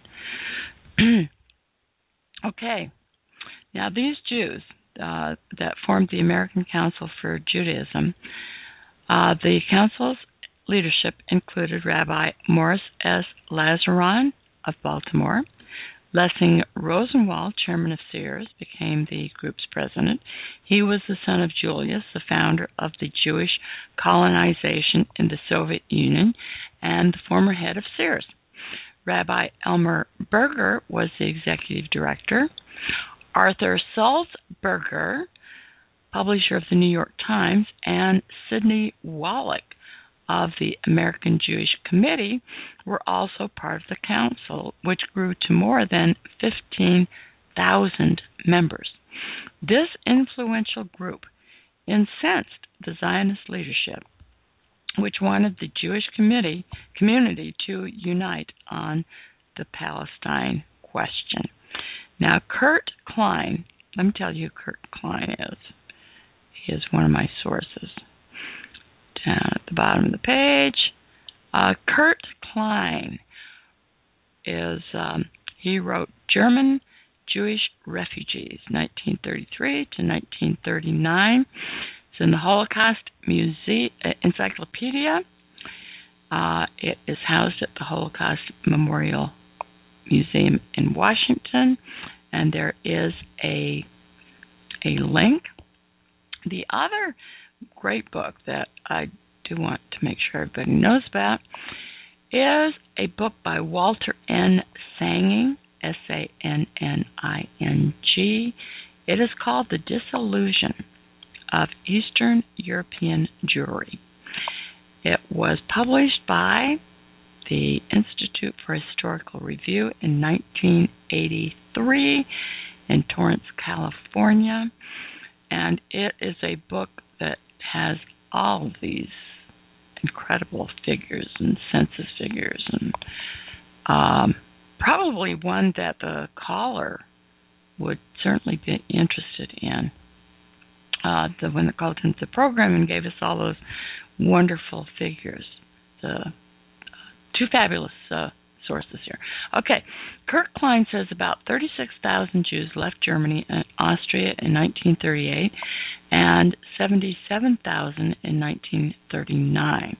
Okay, now these Jews uh, that formed the American Council for Judaism, uh, the council's leadership included Rabbi Morris S. Lazaron of Baltimore. Lessing Rosenwald, chairman of Sears, became the group's president. He was the son of Julius, the founder of the Jewish colonization in the Soviet Union, and the former head of Sears. Rabbi Elmer Berger was the executive director. Arthur Sulzberger, publisher of the New York Times, and Sidney Wallach of the American Jewish Committee were also part of the council, which grew to more than fifteen thousand members. This influential group incensed the Zionist leadership, which wanted the Jewish committee, community to unite on the Palestine question. Now, Kurt Klein, let me tell you who Kurt Klein is. He is one of my sources. Down at the bottom of the page, uh, Kurt Klein is, um, he wrote German Jewish Refugees, nineteen thirty-three to nineteen thirty-nine. It's in the Holocaust Muse- uh, Encyclopedia. Uh, it is housed at the Holocaust Memorial Museum in Washington, and there is a a link. The other great book that I do want to make sure everybody knows about is a book by Walter N. Sanging, S A N N I N G. It is called The Disillusion of Eastern European Jewry. It was published by the Institute for Historical Review in nineteen eighty-three in Torrance, California, and it is a book that has all of these incredible figures and census figures, and um, probably one that the caller would certainly be interested in. Uh, the one that called into the program and gave us all those wonderful figures. The uh, two fabulous uh, sources here. Okay, Kurt Klein says about thirty-six thousand Jews left Germany and Austria in nineteen thirty-eight and seventy-seven thousand in nineteen thirty-nine.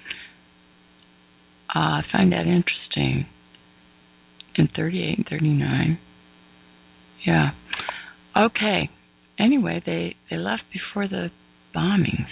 Uh, I find that interesting. In thirty-eight and thirty-nine. Yeah. Okay. Anyway, they, they left before the bombings.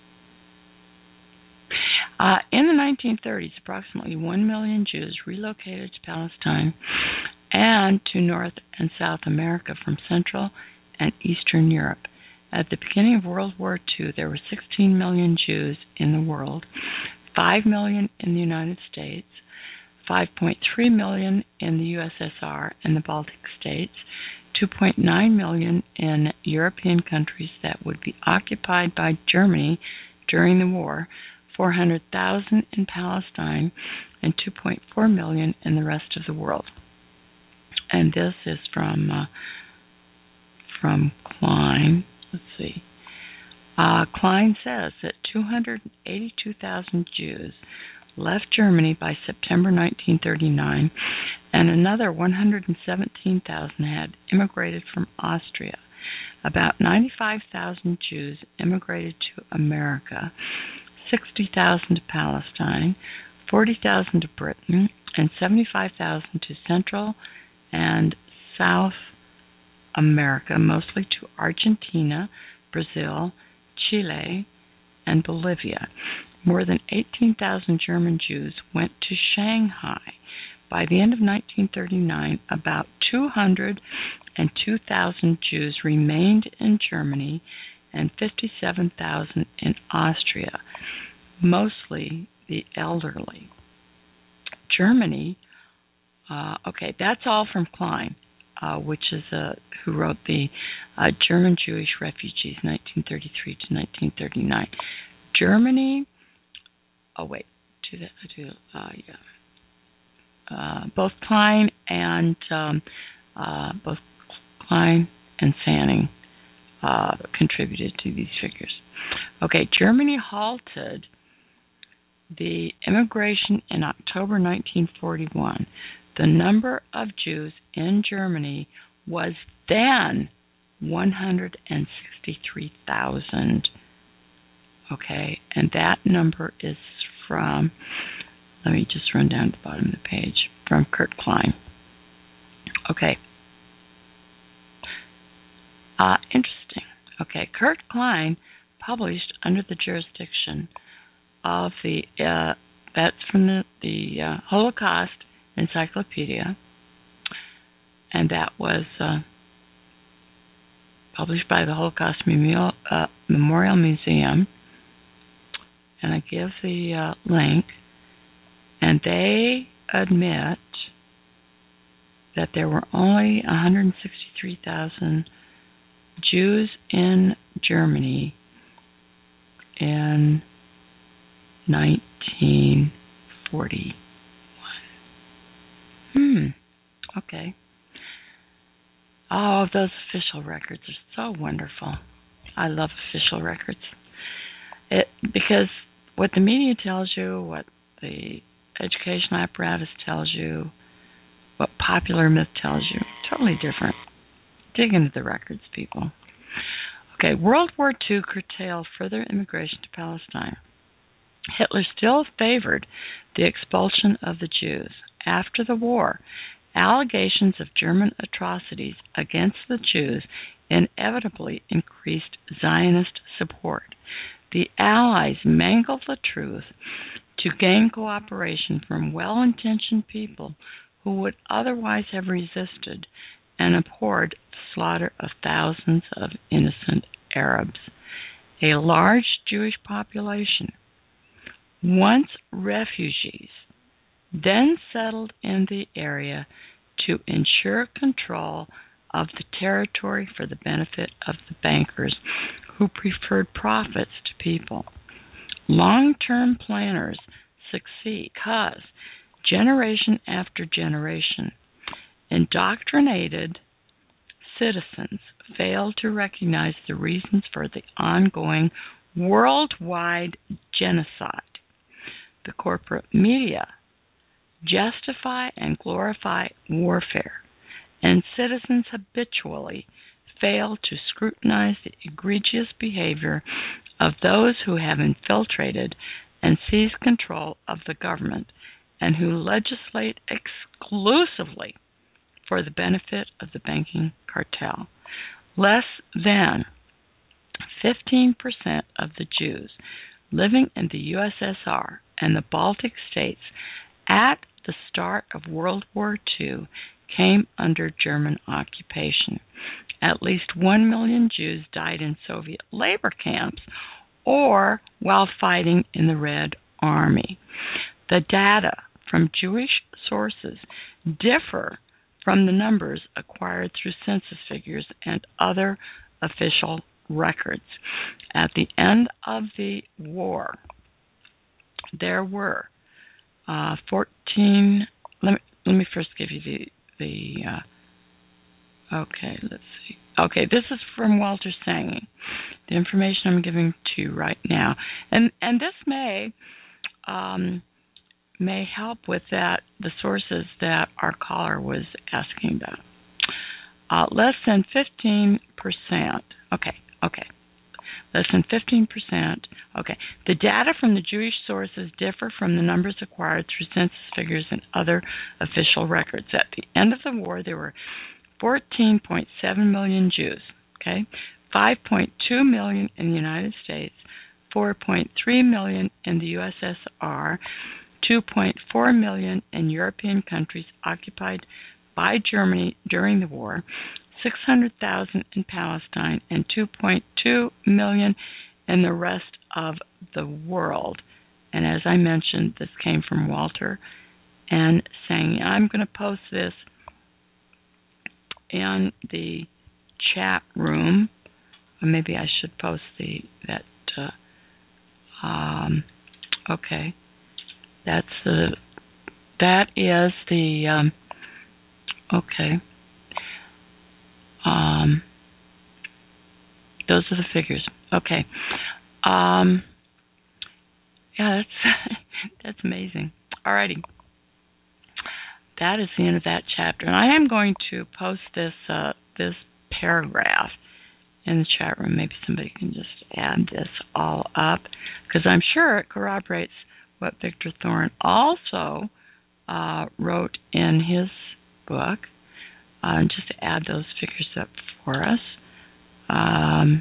Uh, in the nineteen thirties, approximately one million Jews relocated to Palestine and to North and South America from Central and Eastern Europe. At the beginning of World War Two, there were sixteen million Jews in the world, five million in the United States, five point three million in the U S S R and the Baltic states, two point nine million in European countries that would be occupied by Germany during the war, four hundred thousand in Palestine, and two point four million in the rest of the world. And this is from uh, from Klein. Let's see. Uh, Klein says that two hundred eighty-two thousand Jews left Germany by September nineteen thirty-nine, and another one hundred seventeen thousand had immigrated from Austria. About ninety-five thousand Jews immigrated to America, sixty thousand to Palestine, forty thousand to Britain, and seventy-five thousand to Central and South America, mostly to Argentina, Brazil, Chile, and Bolivia. More than eighteen thousand German Jews went to Shanghai. By the end of nineteen thirty-nine, about two hundred two thousand Jews remained in Germany and fifty-seven thousand in Austria, mostly the elderly. Germany, uh, okay, that's all from Klein, uh, which is uh, who wrote the uh, German Jewish Refugees, nineteen thirty-three to nineteen thirty-nine. Germany, oh wait, to the, to, uh, yeah. Uh, both Klein and um, uh, both Klein and Sanning uh, contributed to these figures. Okay, Germany halted the immigration in October nineteen forty-one. The number of Jews in Germany was then one hundred sixty-three thousand. Okay, and that number is from, let me just run down to the bottom of the page, from Kurt Klein. Okay. Uh, interesting. Okay, Kurt Klein published under the jurisdiction of the, uh, that's from the, the uh, Holocaust Encyclopedia, and that was uh, published by the Holocaust Memorial, uh, Memorial Museum, and I give the uh, link, and they admit that there were only one hundred sixty-three thousand Jews in Germany in nineteen forty-one. Hmm, okay. Oh, those official records are so wonderful. I love official records. It, because what the media tells you, what the educational apparatus tells you, what popular myth tells you, totally different. Dig into the records, people. Okay, World War Two curtailed further immigration to Palestine. Hitler still favored the expulsion of the Jews. After the war, allegations of German atrocities against the Jews inevitably increased Zionist support. The Allies mangled the truth to gain cooperation from well-intentioned people who would otherwise have resisted and abhorred the slaughter of thousands of innocent Arabs. A large Jewish population, once refugees, then settled in the area to ensure control of the territory for the benefit of the bankers who preferred profits to people. Long-term planners succeed because generation after generation, indoctrinated citizens failed to recognize the reasons for the ongoing worldwide genocide. The corporate media justify and glorify warfare, and citizens habitually fail to scrutinize the egregious behavior of those who have infiltrated and seized control of the government and who legislate exclusively for the benefit of the banking cartel. Less than fifteen percent of the Jews living in the U S S R and the Baltic states at the start of World War Two came under German occupation. At least one million Jews died in Soviet labor camps or while fighting in the Red Army. The data from Jewish sources differ from the numbers acquired through census figures and other official records. At the end of the war, there were uh, fourteen. Let me let me first give you the the. Uh, okay, let's see. Okay, this is from Walter Sange. the information I'm giving to you right now, and and this may um, may help with that the sources that our caller was asking about. Uh, less than fifteen percent. Okay, okay. Less than fifteen percent. Okay. The data from the Jewish sources differ from the numbers acquired through census figures and other official records. At the end of the war, there were fourteen point seven million Jews. Okay. five point two million in the United States, four point three million in the U S S R, two point four million in European countries occupied by Germany during the war, six hundred thousand in Palestine, and two point two million in the rest of the world. And as I mentioned, this came from Walter and saying, I'm going to post this in the chat room. Or maybe I should post the that. Uh, um, okay, that's the that is the um, okay. Um, those are the figures. Okay. Um, yeah, that's that's amazing. Alrighty. That is the end of that chapter, and I am going to post this uh, this paragraph in the chat room. Maybe somebody can just add this all up, because I'm sure it corroborates what Victor Thorne also uh, wrote in his book. Uh, just to add those figures up for us. Um,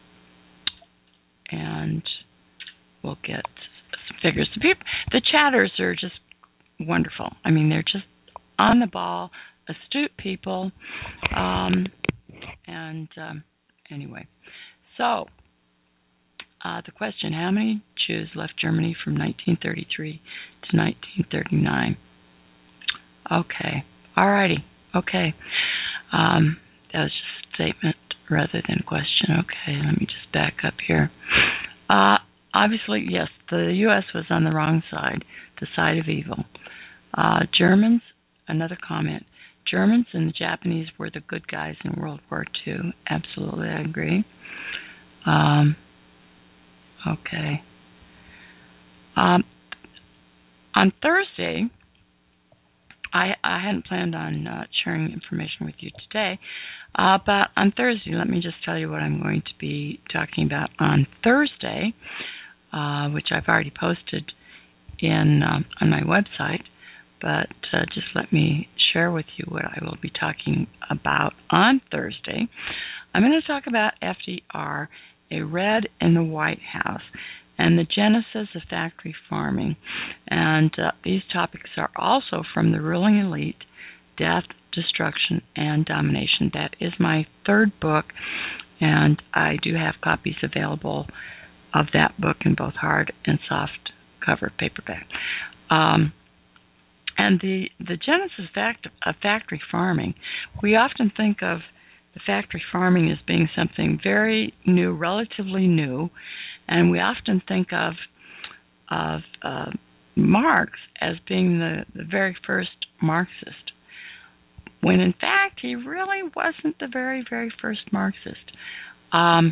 and we'll get some figures. The, people, the chatters are just wonderful. I mean, they're just on the ball, astute people. Um, and um, anyway, so uh, the question, how many Jews left Germany from nineteen thirty-three to nineteen thirty-nine? Okay, all righty. Okay. Um, that was just a statement rather than a question. Okay, let me just back up here. Uh, obviously, yes, the U S was on the wrong side, the side of evil. Uh, Germans, another comment, Germans and the Japanese were the good guys in World War Two. Absolutely, I agree. Um, okay. Um, on Thursday, I, I hadn't planned on uh, sharing information with you today, uh, but on Thursday, let me just tell you what I'm going to be talking about on Thursday, uh, which I've already posted in um, on my website, but uh, just let me share with you what I will be talking about on Thursday. I'm going to talk about F D R, a red in the White House, and the genesis of factory farming. And uh, these topics are also from The Ruling Elite, Death, Destruction, and Domination. That is my third book, and I do have copies available of that book in both hard and soft cover paperback. Um, and the, the genesis fact of factory farming, we often think of the factory farming as being something very new, relatively new, and we often think of of uh, Marx as being the, the very first Marxist, when in fact he really wasn't the very, very first Marxist. Um,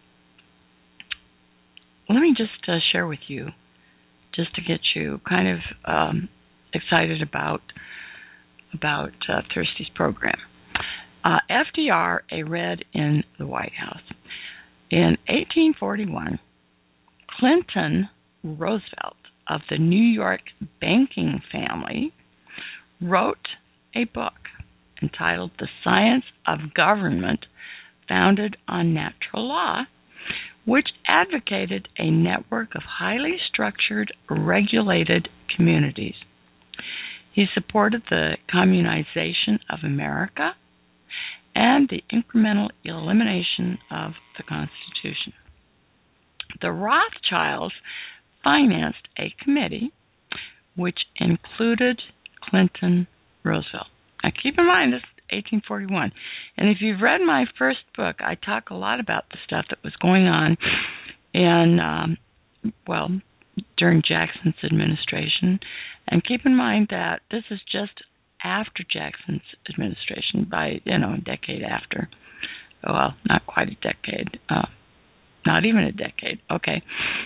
let me just uh, share with you, just to get you kind of um, excited about about uh, Thursday's program. Uh, F D R, a red in the White House. In eighteen forty-one, Clinton Roosevelt of the New York banking family wrote a book entitled The Science of Government, founded on natural law, which advocated a network of highly structured, regulated communities. He supported the communization of America and the incremental elimination of the Constitution. The Rothschilds financed a committee which included Clinton Roosevelt. Now keep in mind, this is eighteen forty-one. And if you've read my first book, I talk a lot about the stuff that was going on in, um, well, during Jackson's administration. And keep in mind that this is just after Jackson's administration, by, you know, a decade after. Well, not quite a decade. Uh, not even a decade. Okay.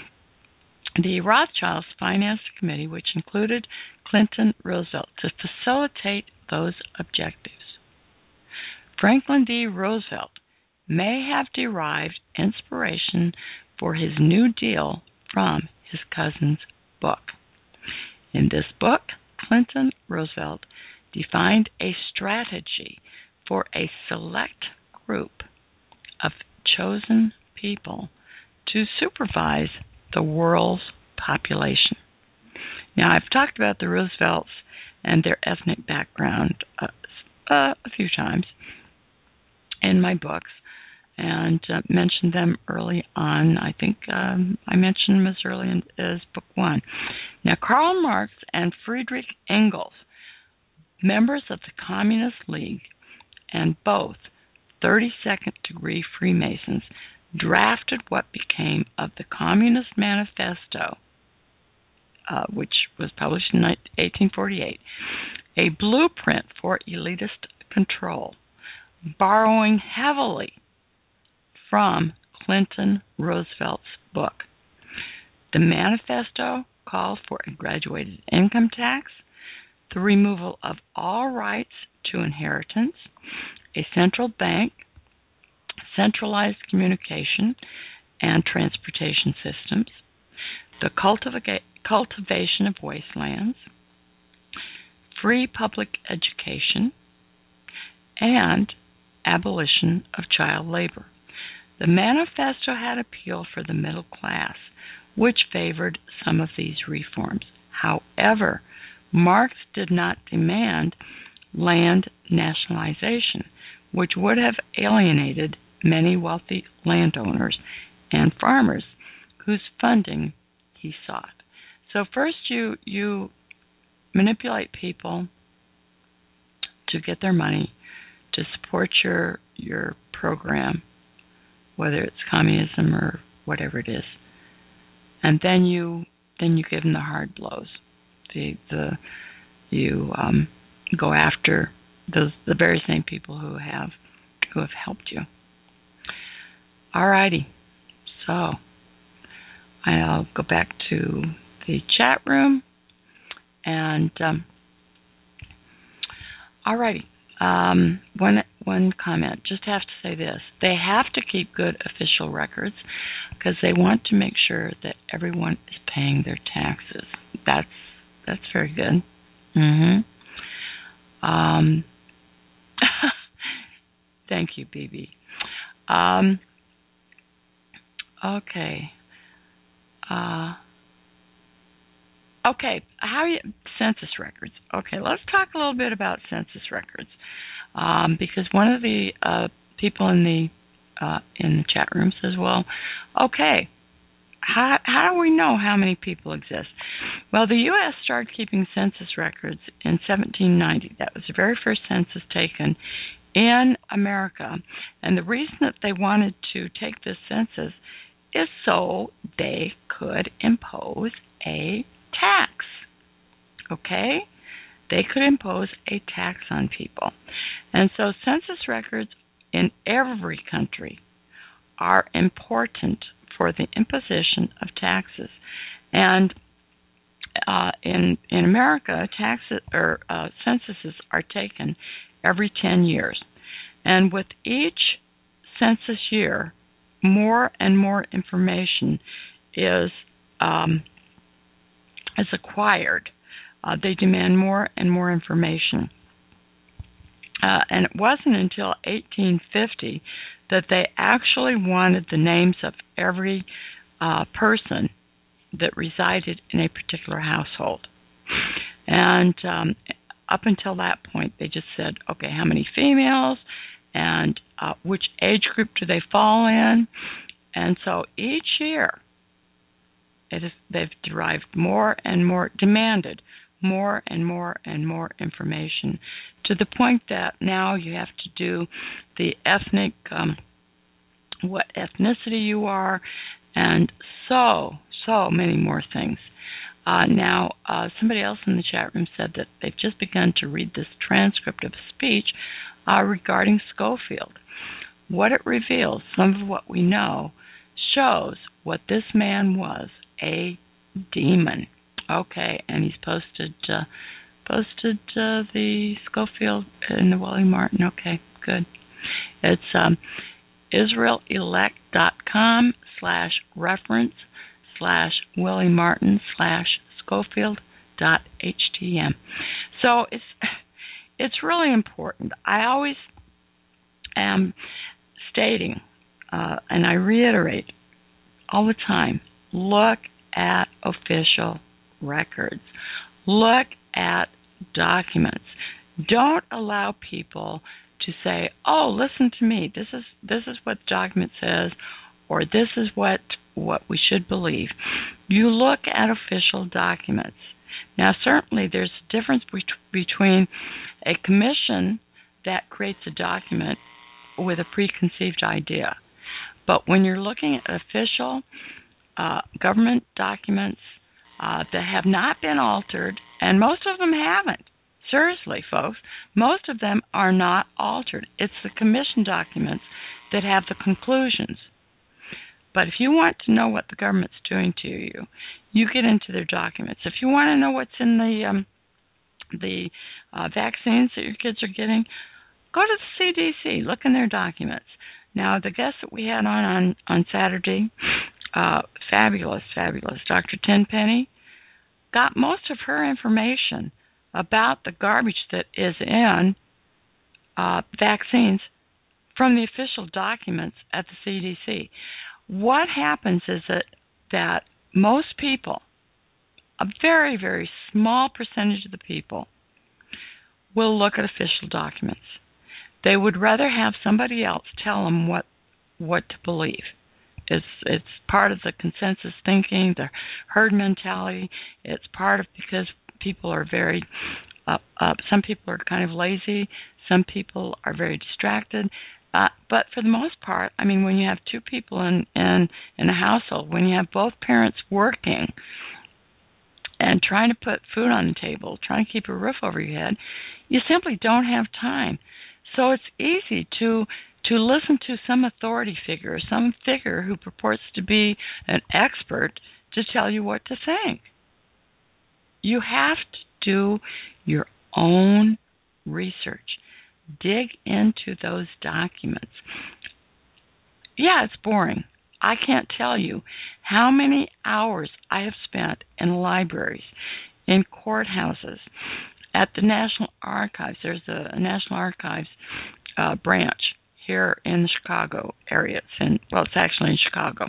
The Rothschilds financed a committee which included Clinton Roosevelt to facilitate those objectives. Franklin D. Roosevelt may have derived inspiration for his New Deal from his cousin's book. In this book, Clinton Roosevelt defined a strategy for a select group of chosen people to supervise the world's population. Now, I've talked about the Roosevelts and their ethnic background uh, uh, a few times in my books, and uh, mentioned them early on. I think um, I mentioned them as early in, as book one. Now, Karl Marx and Friedrich Engels, members of the Communist League and both thirty-second degree Freemasons, drafted what became of the Communist Manifesto, uh, which was published in eighteen forty-eight, a blueprint for elitist control, borrowing heavily from Clinton Roosevelt's book. The manifesto called for a graduated income tax, the removal of all rights to inheritance, a central bank, centralized communication and transportation systems, the cultiva- cultivation of wastelands, free public education, and abolition of child labor. The manifesto had appeal for the middle class, which favored some of these reforms. However, Marx did not demand land nationalization, which would have alienated many wealthy landowners and farmers whose funding he sought. So first you you manipulate people to get their money to support your your program, whether it's communism or whatever it is, and then you then you give them the hard blows. The the you um, go after those the very same people who have who have helped you. Alrighty, so I'll go back to the chat room, and um, alrighty. Um, one one comment. Just have to say this: they have to keep good official records because they want to make sure that everyone is paying their taxes. That's that's very good. Mm-hmm. Um, thank you, B B. Um, okay. Uh, okay. How you census records? Okay, let's talk a little bit about census records, um, because one of the uh, people in the uh, in the chat room says, "Well, okay, how how do we know how many people exist?" Well, the U S started keeping census records in seventeen ninety. That was the very first census taken in America, and the reason that they wanted to take this census is so they could impose a tax. Okay? They could impose a tax on people. And so census records in every country are important for the imposition of taxes. And uh, in in America, taxes or uh, censuses are taken every ten years. And with each census year, more and more information is um, is acquired. Uh, they demand more and more information. Uh, and it wasn't until eighteen fifty that they actually wanted the names of every uh, person that resided in a particular household. And um, up until that point, they just said, okay, how many females and uh, which age group do they fall in? And so each year, it is, they've derived more and more, demanded more and more and more information, to the point that now you have to do the ethnic, um, what ethnicity you are, and so, so many more things. Uh, now, uh, somebody else in the chat room said that they've just begun to read this transcript of speech uh, regarding Schofield. What it reveals, some of what we know, shows what this man was, a demon. Okay, and he's posted uh, posted uh, the Scofield and the Willie Martin. Okay, good. It's um, israelelect.com slash reference slash Willie Martin slash Scofield dot htm. So it's it's really important. I always am stating, uh, and I reiterate all the time, look at official records. Look at documents. Don't allow people to say, "Oh, listen to me. This is this is what the document says," or "This is what what we should believe." You look at official documents. Now, certainly, there's a difference be- between a commission that creates a document with a preconceived idea. But when you're looking at official uh, government documents uh, that have not been altered, and most of them haven't, seriously, folks, most of them are not altered. It's the commission documents that have the conclusions. But if you want to know what the government's doing to you, you get into their documents. If you want to know what's in the um, the uh, vaccines that your kids are getting, go to the C D C. Look in their documents. Now, the guest that we had on on, on Saturday, uh, fabulous, fabulous, Doctor Tenpenny, got most of her information about the garbage that is in uh, vaccines from the official documents at the C D C. What happens is that, that most people, a very, very small percentage of the people, will look at official documents. They would rather have somebody else tell them what what to believe. It's it's part of the consensus thinking, the herd mentality. It's part of because people are very, uh, uh, some people are kind of lazy. Some people are very distracted. Uh, but for the most part, I mean, when you have two people in, in, in a household, when you have both parents working and trying to put food on the table, trying to keep a roof over your head, you simply don't have time. So it's easy to to listen to some authority figure, some figure who purports to be an expert to tell you what to think. You have to do your own research. Dig into those documents. Yeah, it's boring. I can't tell you how many hours I have spent in libraries, in courthouses, at the National Archives. There's a, a National Archives uh, branch here in the Chicago area. It's in, well, it's actually in Chicago.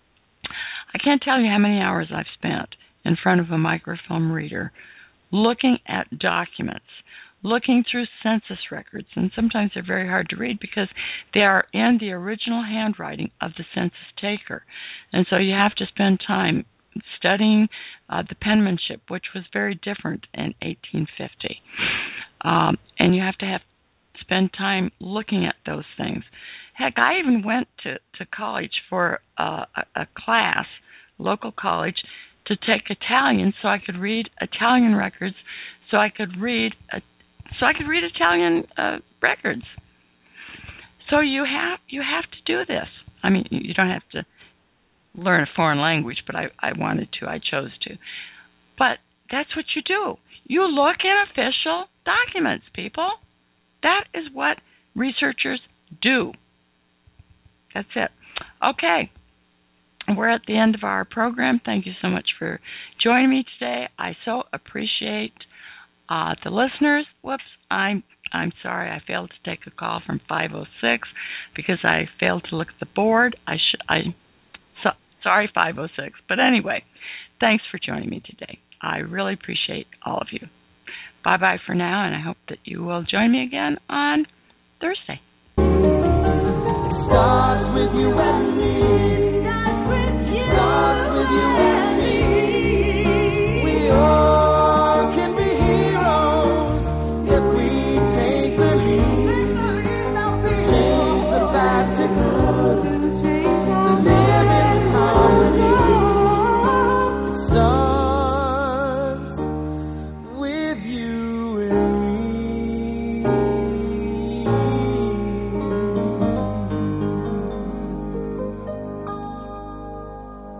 I can't tell you how many hours I've spent in front of a microfilm reader looking at documents, looking through census records, and sometimes they're very hard to read because they are in the original handwriting of the census taker. And so you have to spend time studying uh, the penmanship, which was very different in eighteen fifty. Um, and you have to have spend time looking at those things. Heck, I even went to, to college for uh, a, a class, local college, to take Italian so I could read Italian records, so I could read a So I could read Italian uh, records. So you have you have to do this. I mean, you don't have to learn a foreign language, but I, I wanted to. I chose to. But that's what you do. You look in official documents, people. That is what researchers do. That's it. Okay. We're at the end of our program. Thank you so much for joining me today. I so appreciate Uh, the listeners. Whoops, I'm I'm sorry. I failed to take a call from five oh six because I failed to look at the board. I should. I so, sorry, five oh six. But anyway, thanks for joining me today. I really appreciate all of you. Bye bye for now, and I hope that you will join me again on Thursday. It starts with you and me.